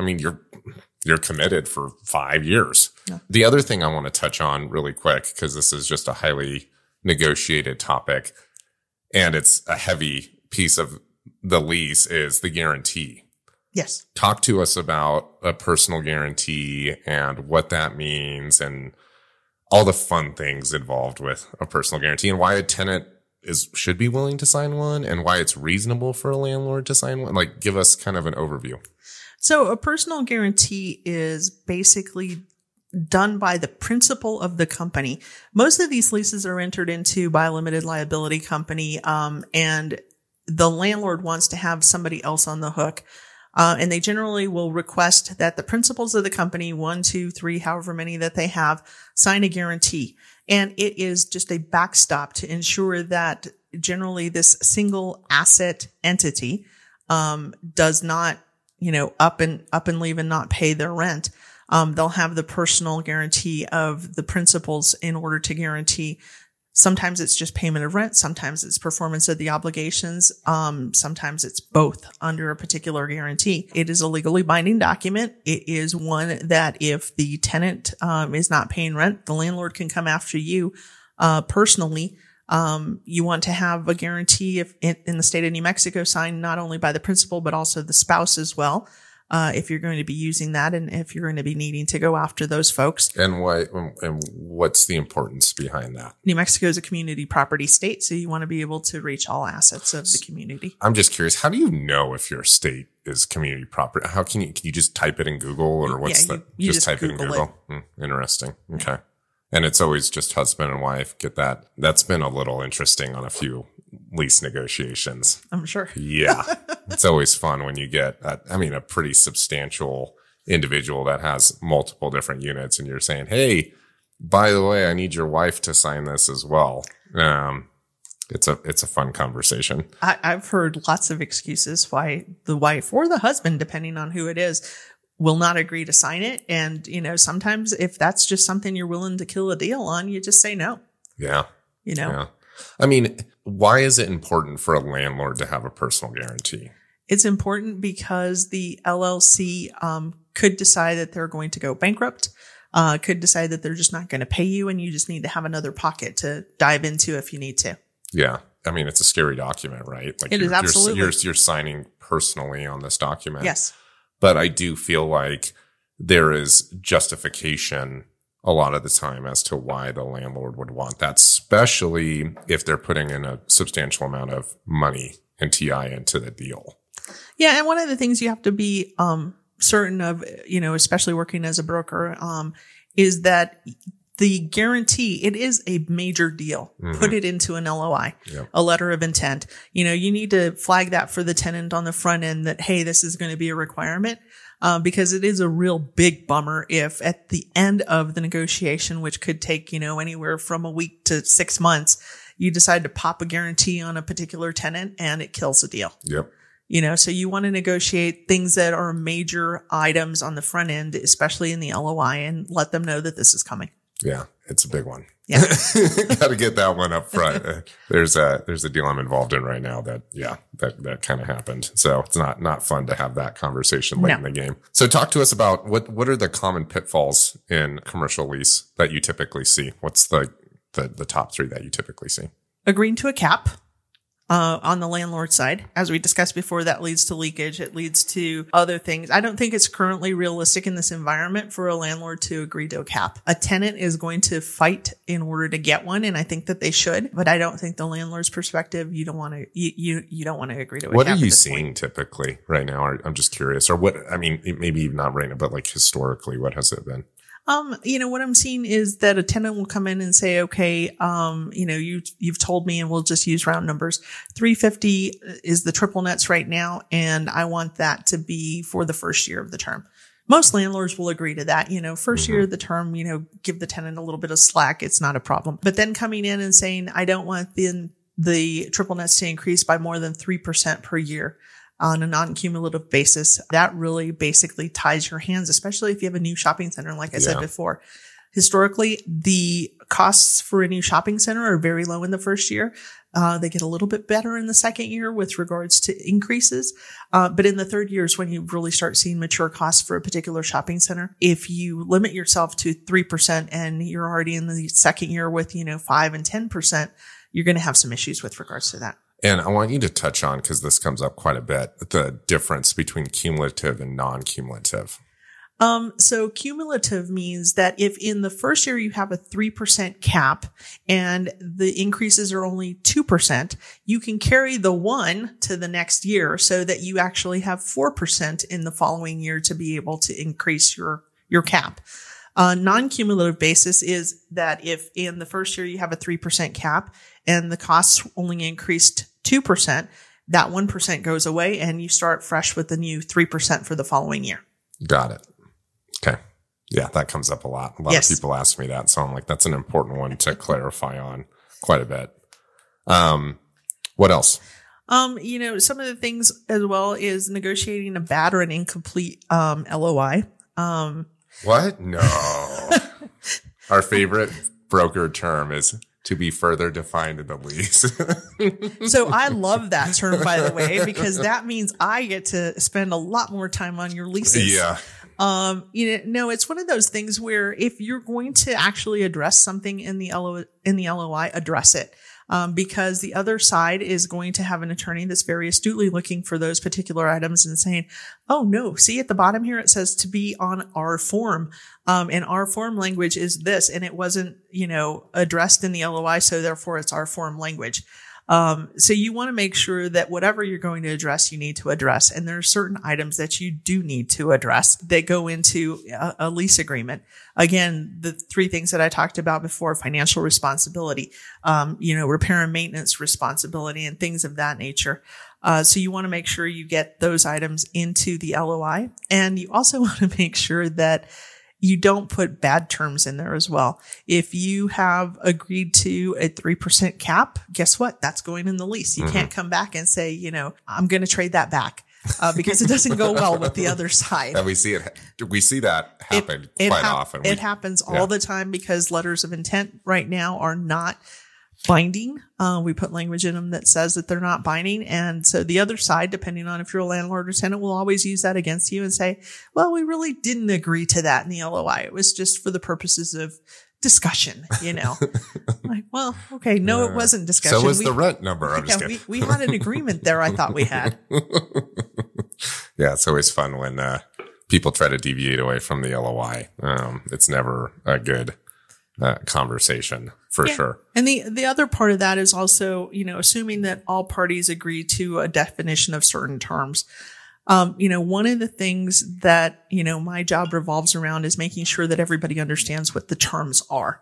you're committed for 5 years. Yeah. The other thing I want to touch on really quick, because this is just a highly negotiated topic and it's a heavy piece of the lease, is the guarantee. Yes. Talk to us about a personal guarantee and what that means and all the fun things involved with a personal guarantee, and why a tenant should be willing to sign one, and why it's reasonable for a landlord to sign one. Like, give us kind of an overview. So a personal guarantee is basically done by the principal of the company. Most of these leases are entered into by a limited liability company, and the landlord wants to have somebody else on the hook. And they generally will request that the principals of the company, 1, 2, 3, however many that they have, sign a guarantee. And it is just a backstop to ensure that generally this single asset entity, does not, up and leave and not pay their rent. They'll have the personal guarantee of the principals in order to guarantee. Sometimes it's just payment of rent. Sometimes it's performance of the obligations. Sometimes it's both under a particular guarantee. It is a legally binding document. It is one that if the tenant is not paying rent, the landlord can come after you personally. You want to have a guarantee if in the state of New Mexico signed not only by the principal, but also the spouse as well. if you're going to be using that and if you're going to be needing to go after those folks. And what's the importance behind that? New Mexico is a community property state, so you want to be able to reach all assets of the community. I'm just curious, how do you know if your state is community property? How can you just type it in Google, or what's you just type Google it in Google? Interesting. Okay. And it's always just husband and wife. Get that. That's been a little interesting on a few lease negotiations. I'm sure. Yeah. It's always fun when you get, a pretty substantial individual that has multiple different units, and you're saying, hey, by the way, I need your wife to sign this as well. It's a fun conversation. I've heard lots of excuses why the wife or the husband, depending on who it is, will not agree to sign it. And, sometimes if that's just something you're willing to kill a deal on, you just say no. Yeah. Yeah. I mean, why is it important for a landlord to have a personal guarantee? It's important because the LLC could decide that they're going to go bankrupt, could decide that they're just not going to pay you, and you just need to have another pocket to dive into if you need to. Yeah. I mean, it's a scary document, right? Like it is absolutely. You're signing personally on this document. Yes. But I do feel like there is justification a lot of the time as to why the landlord would want that, especially if they're putting in a substantial amount of money and TI into the deal. Yeah. And one of the things you have to be certain of, especially working as a broker, is that the guarantee, it is a major deal. Mm-hmm. Put it into an LOI, a letter of intent. You need to flag that for the tenant on the front end that, hey, this is going to be a requirement. Because it is a real big bummer if at the end of the negotiation, which could take, anywhere from a week to 6 months, you decide to pop a guarantee on a particular tenant and it kills the deal. Yep. So you want to negotiate things that are major items on the front end, especially in the LOI, and let them know that this is coming. Yeah, it's a big one. Yeah. Got to get that one up front. There's a deal I'm involved in right now that kind of happened. So it's not fun to have that conversation late in the game. So talk to us about what are the common pitfalls in commercial lease that you typically see? What's the top three that you typically see? Agreeing to a cap. On the landlord side, as we discussed before, that leads to leakage. It leads to other things. I don't think it's currently realistic in this environment for a landlord to agree to a cap. A tenant is going to fight in order to get one, and I think that they should. But I don't think the landlord's perspective, you don't want to agree to a cap. What are you seeing typically right now? I'm just curious, or what? I mean, maybe not right now, but like historically, what has it been? What I'm seeing is that a tenant will come in and say, okay, you've told me, and we'll just use round numbers. 350 is the triple nets right now, and I want that to be for the first year of the term. Most landlords will agree to that. First year of the term, give the tenant a little bit of slack. It's not a problem. But then coming in and saying, I don't want the triple nets to increase by more than 3% per year on a non-cumulative basis, that really basically ties your hands, especially if you have a new shopping center. Like I said before, historically, the costs for a new shopping center are very low in the first year. They get a little bit better in the second year with regards to increases. But in the third year is when you really start seeing mature costs for a particular shopping center. If you limit yourself to 3% and you're already in the second year with, 5 and 10%, you're going to have some issues with regards to that. And I want you to touch on, because this comes up quite a bit, the difference between cumulative and non-cumulative. So cumulative means that if in the first year you have a 3% cap and the increases are only 2%, you can carry the 1 to the next year so that you actually have 4% in the following year to be able to increase your cap. Non-cumulative basis is that if in the first year you have a 3% cap and the costs only increased 2%, that 1% goes away and you start fresh with the new 3% for the following year. Got it. Okay. Yeah, that comes up a lot. A lot of people ask me that. So I'm like, that's an important one to clarify on quite a bit. What else? Some of the things as well is negotiating a bad or an incomplete LOI. What? No. Our favorite broker term is to be further defined in the lease. So I love that term, by the way, because that means I get to spend a lot more time on your leases. Yeah. No, it's one of those things where if you're going to actually address something in the LOI, address it. Because the other side is going to have an attorney that's very astutely looking for those particular items and saying, oh no, see at the bottom here, it says to be on our form. And our form language is this, and it wasn't, addressed in the LOI. So therefore it's our form language. So you want to make sure that whatever you're going to address, you need to address. And there are certain items that you do need to address that go into a lease agreement. Again, the three things that I talked about before: financial responsibility, repair and maintenance responsibility, and things of that nature. So you want to make sure you get those items into the LOI. And you also want to make sure that you don't put bad terms in there as well. If you have agreed to a 3% cap, guess what? That's going in the lease. You can't come back and say, I'm going to trade that back, because it doesn't go well with the other side. And we see that happen quite often. It happens all the time because letters of intent right now are not binding. We put language in them that says that they're not binding. And so the other side, depending on if you're a landlord or tenant, will always use that against you and say, well, we really didn't agree to that in the LOI. It was just for the purposes of discussion, Like, well, okay, no, it wasn't discussion. So was the rent number. I'm just kidding. We had an agreement there. I thought we had. Yeah, it's always fun when people try to deviate away from the LOI. It's never a good conversation for sure. And the other part of that is also, assuming that all parties agree to a definition of certain terms. One of the things that, my job revolves around is making sure that everybody understands what the terms are.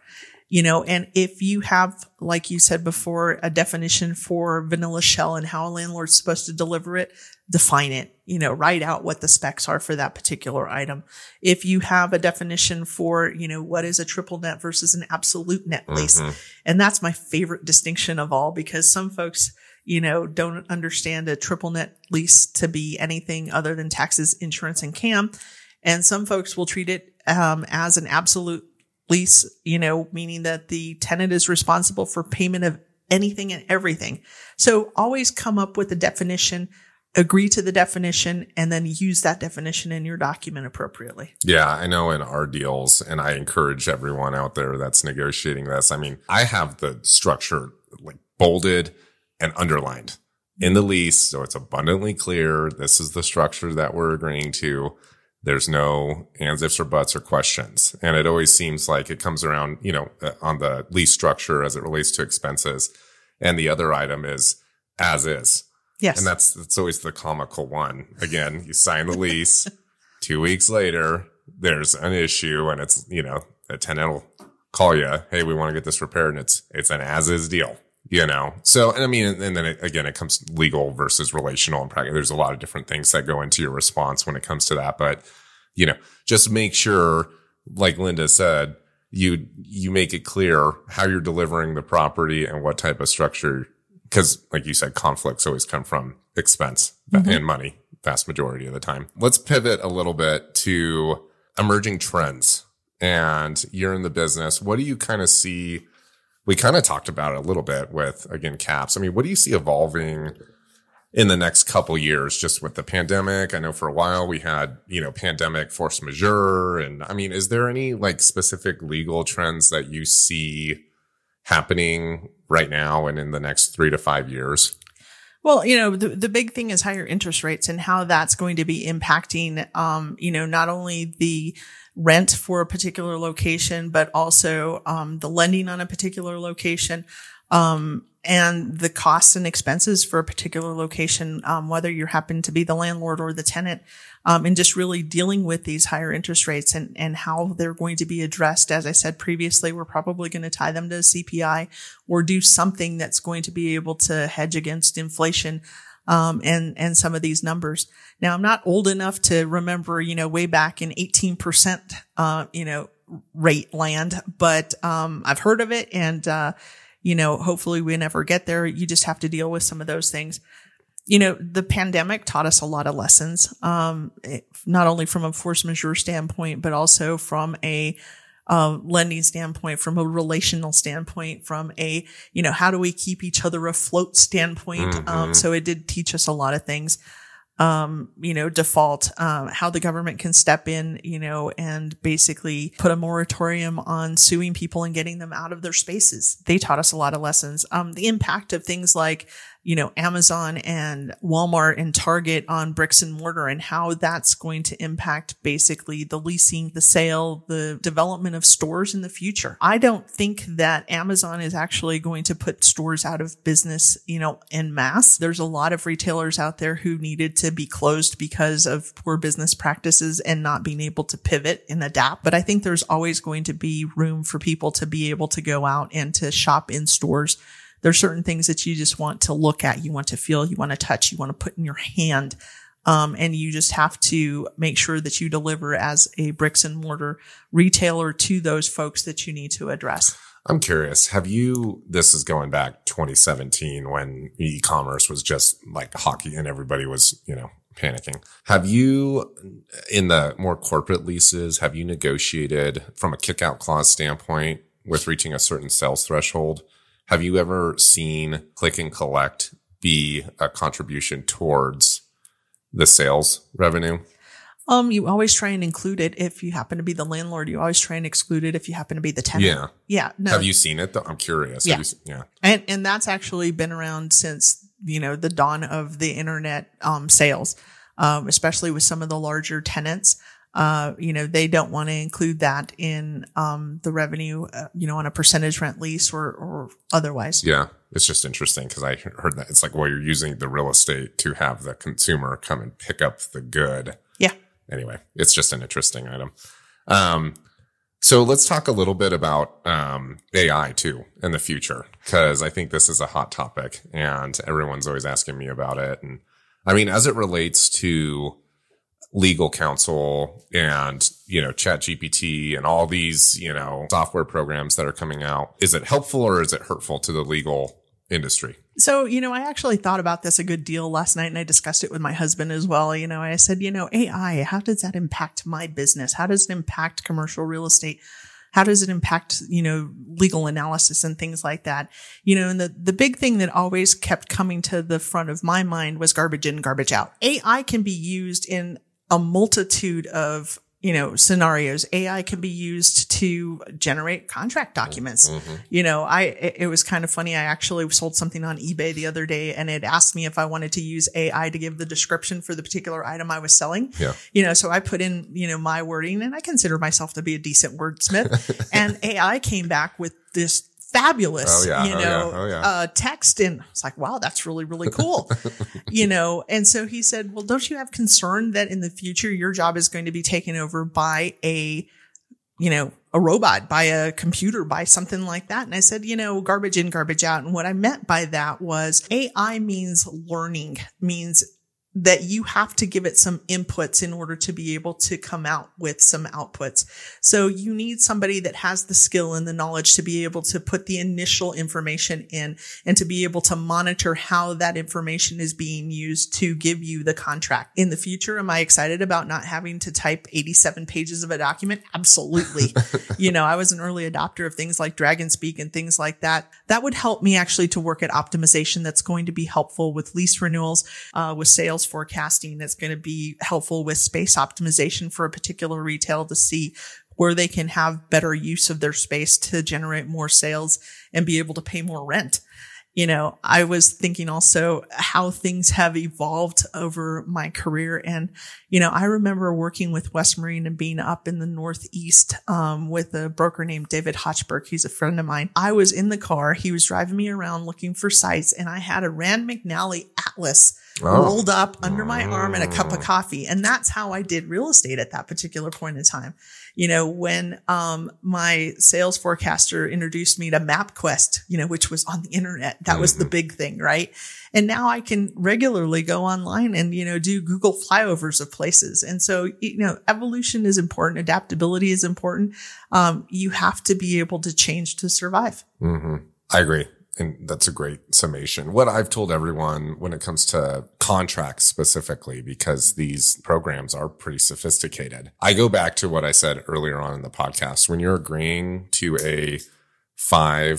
And if you have, like you said before, a definition for vanilla shell and how a landlord's supposed to deliver it, define it, write out what the specs are for that particular item. If you have a definition for, what is a triple net versus an absolute net lease. And that's my favorite distinction of all, because some folks, don't understand a triple net lease to be anything other than taxes, insurance, and CAM. And some folks will treat it, as an absolute lease, meaning that the tenant is responsible for payment of anything and everything. So always come up with a definition, agree to the definition, and then use that definition in your document appropriately. Yeah, I know in our deals, and I encourage everyone out there that's negotiating this. I mean, I have the structure like bolded and underlined in the lease, so it's abundantly clear this is the structure that we're agreeing to. There's no ands, ifs, or buts or questions. And it always seems like it comes around, on the lease structure as it relates to expenses. And the other item is as is. Yes. And that's always the comical one. Again, you sign the lease. 2 weeks later, there's an issue, and it's, a tenant will call you, hey, we want to get this repaired. And it's an as is deal. So, and I mean, and then it comes legal versus relational and practical. There's a lot of different things that go into your response when it comes to that. But, just make sure, like Linda said, you make it clear how you're delivering the property and what type of structure, because like you said, conflicts always come from expense and money, vast majority of the time. Let's pivot a little bit to emerging trends. And you're in the business. What do you kind of see? We kind of talked about it a little bit with, again, caps. I mean, what do you see evolving in the next couple years just with the pandemic? I know for a while we had, pandemic force majeure. And I mean, is there any like specific legal trends that you see happening right now and in the next 3 to 5 years? Well, the big thing is higher interest rates and how that's going to be impacting, not only the rent for a particular location, but also the lending on a particular location, and the costs and expenses for a particular location, whether you happen to be the landlord or the tenant, and just really dealing with these higher interest rates and how they're going to be addressed. As I said previously, we're probably going to tie them to CPI or do something that's going to be able to hedge against inflation, and some of these numbers. Now, I'm not old enough to remember, way back in 18%, rate land, but, I've heard of it, and, hopefully we never get there. You just have to deal with some of those things. The pandemic taught us a lot of lessons, not only from a force majeure standpoint, but also from a lending standpoint, from a relational standpoint, from a, how do we keep each other afloat standpoint. So it did teach us a lot of things. default, how the government can step in, and basically put a moratorium on suing people and getting them out of their spaces. They taught us a lot of lessons. The impact of things like, Amazon and Walmart and Target on bricks and mortar and how that's going to impact basically the leasing, the sale, the development of stores in the future. I don't think that Amazon is actually going to put stores out of business, en masse. There's a lot of retailers out there who needed to be closed because of poor business practices and not being able to pivot and adapt. But I think there's always going to be room for people to be able to go out and to shop in stores. There's certain things that you just want to look at, you want to feel, you want to touch, you want to put in your hand. And you just have to make sure that you deliver as a bricks and mortar retailer to those folks that you need to address. I'm curious, this is going back 2017 when e-commerce was just like hockey and everybody was, panicking. Have you, in the more corporate leases, have you negotiated from a kick-out clause standpoint with reaching a certain sales threshold? Have you ever seen click and collect be a contribution towards the sales revenue? You always try and include it if you happen to be the landlord. You always try and exclude it if you happen to be the tenant. Yeah. Yeah. No. Have you seen it though? I'm curious. Yeah. Yeah. And that's actually been around since, the dawn of the internet, sales, especially with some of the larger tenants. They don't want to include that in, the revenue, on a percentage rent lease or otherwise. Yeah. It's just interesting because I heard that it's like, well, you're using the real estate to have the consumer come and pick up the good. Yeah. Anyway, it's just an interesting item. So let's talk a little bit about, AI too in the future, because I think this is a hot topic and everyone's always asking me about it. And I mean, as it relates to legal counsel and, ChatGPT and all these, software programs that are coming out, is it helpful or is it hurtful to the legal industry? So, I actually thought about this a good deal last night and I discussed it with my husband as well. I said, AI, how does that impact my business? How does it impact commercial real estate? How does it impact, legal analysis and things like that? And the big thing that always kept coming to the front of my mind was garbage in, garbage out. AI can be used in a multitude of, scenarios. AI can be used to generate contract documents. Mm-hmm. It was kind of funny. I actually sold something on eBay the other day and it asked me if I wanted to use AI to give the description for the particular item I was selling. Yeah. So I put in, my wording and I consider myself to be a decent wordsmith and AI came back with this fabulous, text. And I was like, wow, that's really, really cool. And so he said, well, don't you have concern that in the future, your job is going to be taken over by a robot, by a computer, by something like that? And I said, garbage in, garbage out. And what I meant by that was AI means learning, means that you have to give it some inputs in order to be able to come out with some outputs. So you need somebody that has the skill and the knowledge to be able to put the initial information in and to be able to monitor how that information is being used to give you the contract. In the future, am I excited about not having to type 87 pages of a document? Absolutely. I was an early adopter of things like DragonSpeak and things like that. That would help me actually to work at optimization. That's going to be helpful with lease renewals, with sales forecasting. That's going to be helpful with space optimization for a particular retail to see where they can have better use of their space to generate more sales and be able to pay more rent. I was thinking also how things have evolved over my career. And, I remember working with West Marine and being up in the Northeast, with a broker named David Hochberg. He's a friend of mine. I was in the car. He was driving me around looking for sites and I had a Rand McNally Atlas rolled up under my arm and a cup of coffee. And that's how I did real estate at that particular point in time. When, my sales forecaster introduced me to MapQuest, which was on the internet, that was the big thing, right? And now I can regularly go online and, do Google flyovers of places. And so, evolution is important. Adaptability is important. You have to be able to change to survive. Mm-hmm. I agree. And that's a great summation. What I've told everyone when it comes to contracts specifically, because these programs are pretty sophisticated. I go back to what I said earlier on in the podcast. When you're agreeing to a 5,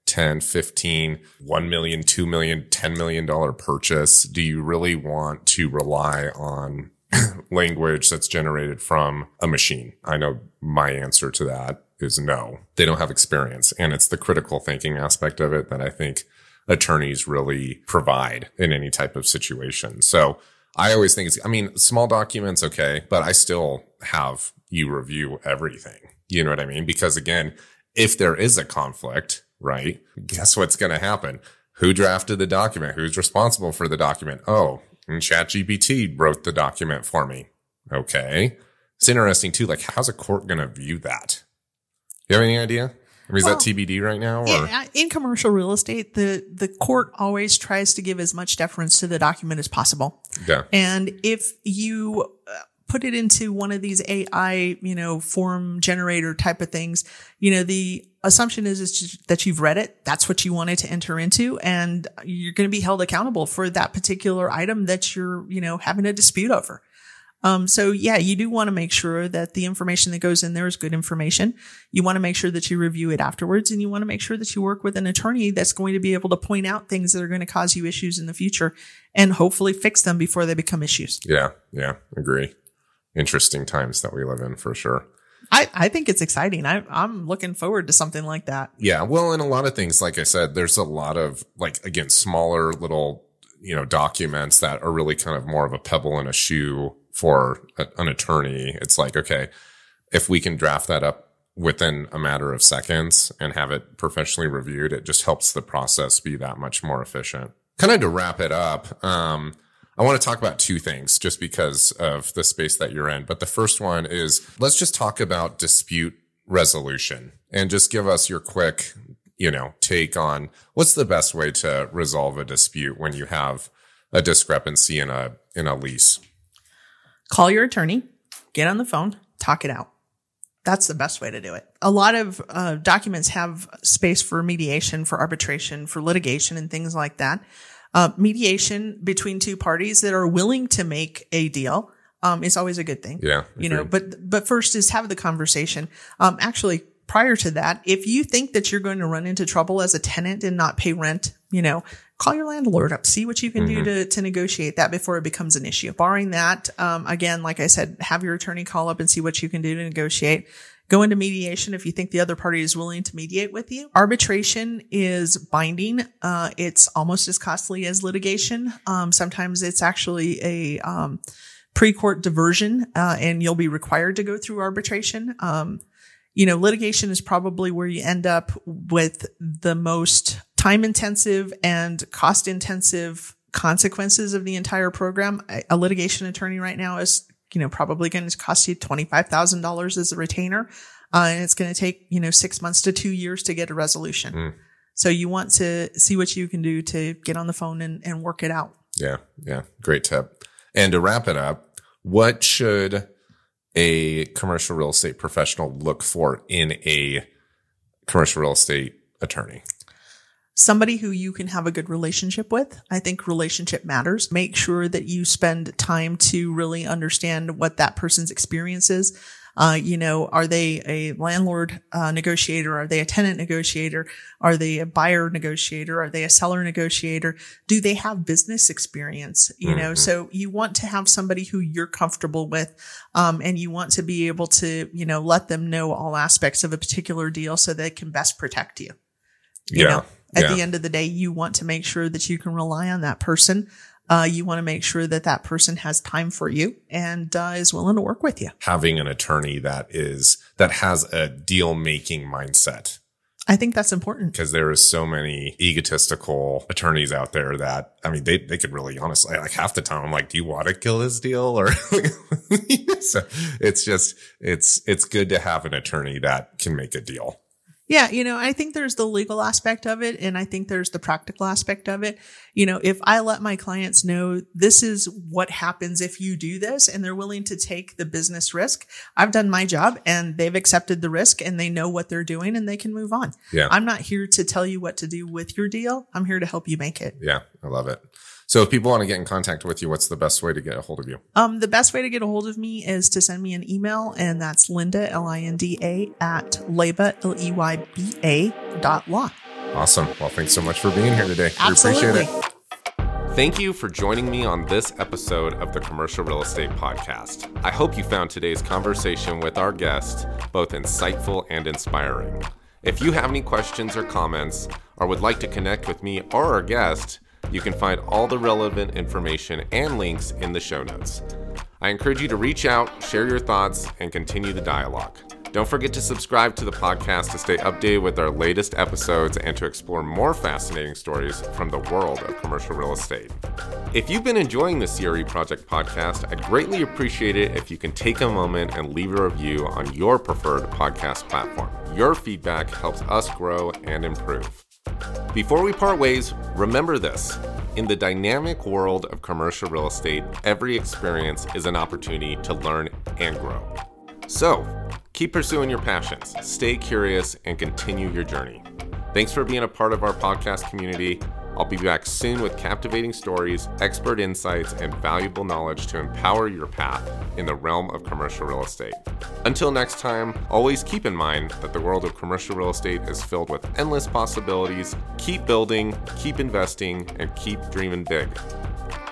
10, 15, 1 million, 2 million, $10 million purchase, do you really want to rely on language that's generated from a machine? I know my answer to that is no. They don't have experience. And it's the critical thinking aspect of it that I think attorneys really provide in any type of situation. So I always think small documents, okay, but I still have you review everything. You know what I mean? Because again, if there is a conflict, right, guess what's going to happen? Who drafted the document? Who's responsible for the document? Oh, and ChatGPT wrote the document for me. Okay. It's interesting too. Like, how's a court going to view that? You have any idea? I mean, is that TBD right now? Or? In commercial real estate, the court always tries to give as much deference to the document as possible. Yeah. And if you put it into one of these AI, form generator type of things, the assumption is that you've read it. That's what you wanted to enter into. And you're going to be held accountable for that particular item that you're, having a dispute over. So yeah, you do want to make sure that the information that goes in there is good information. You want to make sure that you review it afterwards, and you want to make sure that you work with an attorney that's going to be able to point out things that are going to cause you issues in the future and hopefully fix them before they become issues. Yeah. Agree. Interesting times that we live in for sure. I think it's exciting. I'm looking forward to something like that. Yeah. Well, and a lot of things, like I said, there's a lot of smaller little, documents that are really kind of more of a pebble in a shoe for an attorney. It's like, okay, if we can draft that up within a matter of seconds and have it professionally reviewed, it just helps the process be that much more efficient. Kind of to wrap it up, I want to talk about two things just because of the space that you're in. But the first one is, let's just talk about dispute resolution and just give us your quick, take on what's the best way to resolve a dispute when you have a discrepancy in a lease. Call your attorney, get on the phone, talk it out. That's the best way to do it. A lot of documents have space for mediation, for arbitration, for litigation, and things like that. Mediation between two parties that are willing to make a deal is always a good thing. Yeah, but first is have the conversation. Actually, prior to that, if you think that you're going to run into trouble as a tenant and not pay rent, call your landlord up, see what you can do to negotiate that before it becomes an issue. Barring that, again, like I said, have your attorney call up and see what you can do to negotiate. Go into mediation if you think the other party is willing to mediate with you. Arbitration is binding. It's almost as costly as litigation. Sometimes it's actually a pre-court diversion, and you'll be required to go through arbitration. Litigation is probably where you end up with the most time-intensive and cost-intensive consequences of the entire program. A litigation attorney right now is, probably going to cost you $25,000 as a retainer. And it's going to take, 6 months to 2 years to get a resolution. So you want to see what you can do to get on the phone and work it out. Yeah. Great tip. And to wrap it up, what should a commercial real estate professional look for in a commercial real estate attorney? Somebody who you can have a good relationship with. I think relationship matters. Make sure that you spend time to really understand what that person's experience is. Are they a landlord negotiator? Are they a tenant negotiator? Are they a buyer negotiator? Are they a seller negotiator? Do they have business experience? So you want to have somebody who you're comfortable with, and you want to be able to, let them know all aspects of a particular deal so they can best protect you. At the end of the day, you want to make sure that you can rely on that person. You want to make sure that that person has time for you and is willing to work with you. Having an attorney that has a deal-making mindset. I think that's important. Because there is so many egotistical attorneys out there that, they could really honestly, half the time I'm like, do you want to kill this deal? Or so it's good to have an attorney that can make a deal. Yeah, I think there's the legal aspect of it, and I think there's the practical aspect of it. If I let my clients know this is what happens if you do this, and they're willing to take the business risk, I've done my job, and they've accepted the risk, and they know what they're doing, and they can move on. Yeah. I'm not here to tell you what to do with your deal. I'm here to help you make it. Yeah, I love it. So if people want to get in contact with you, what's the best way to get a hold of you? The best way to get a hold of me is to send me an email, and that's Linda, Linda, @leyba.law. Awesome. Well, thanks so much for being here today. Absolutely. We appreciate it. Thank you for joining me on this episode of the Commercial Real Estate Podcast. I hope you found today's conversation with our guest both insightful and inspiring. If you have any questions or comments, or would like to connect with me or our guest, you can find all the relevant information and links in the show notes. I encourage you to reach out, share your thoughts, and continue the dialogue. Don't forget to subscribe to the podcast to stay updated with our latest episodes and to explore more fascinating stories from the world of commercial real estate. If you've been enjoying the CRE Project podcast, I'd greatly appreciate it if you can take a moment and leave a review on your preferred podcast platform. Your feedback helps us grow and improve. Before we part ways, remember this. In the dynamic world of commercial real estate, every experience is an opportunity to learn and grow. So, keep pursuing your passions, stay curious, and continue your journey. Thanks for being a part of our podcast community. I'll be back soon with captivating stories, expert insights, and valuable knowledge to empower your path in the realm of commercial real estate. Until next time, always keep in mind that the world of commercial real estate is filled with endless possibilities. Keep building, keep investing, and keep dreaming big.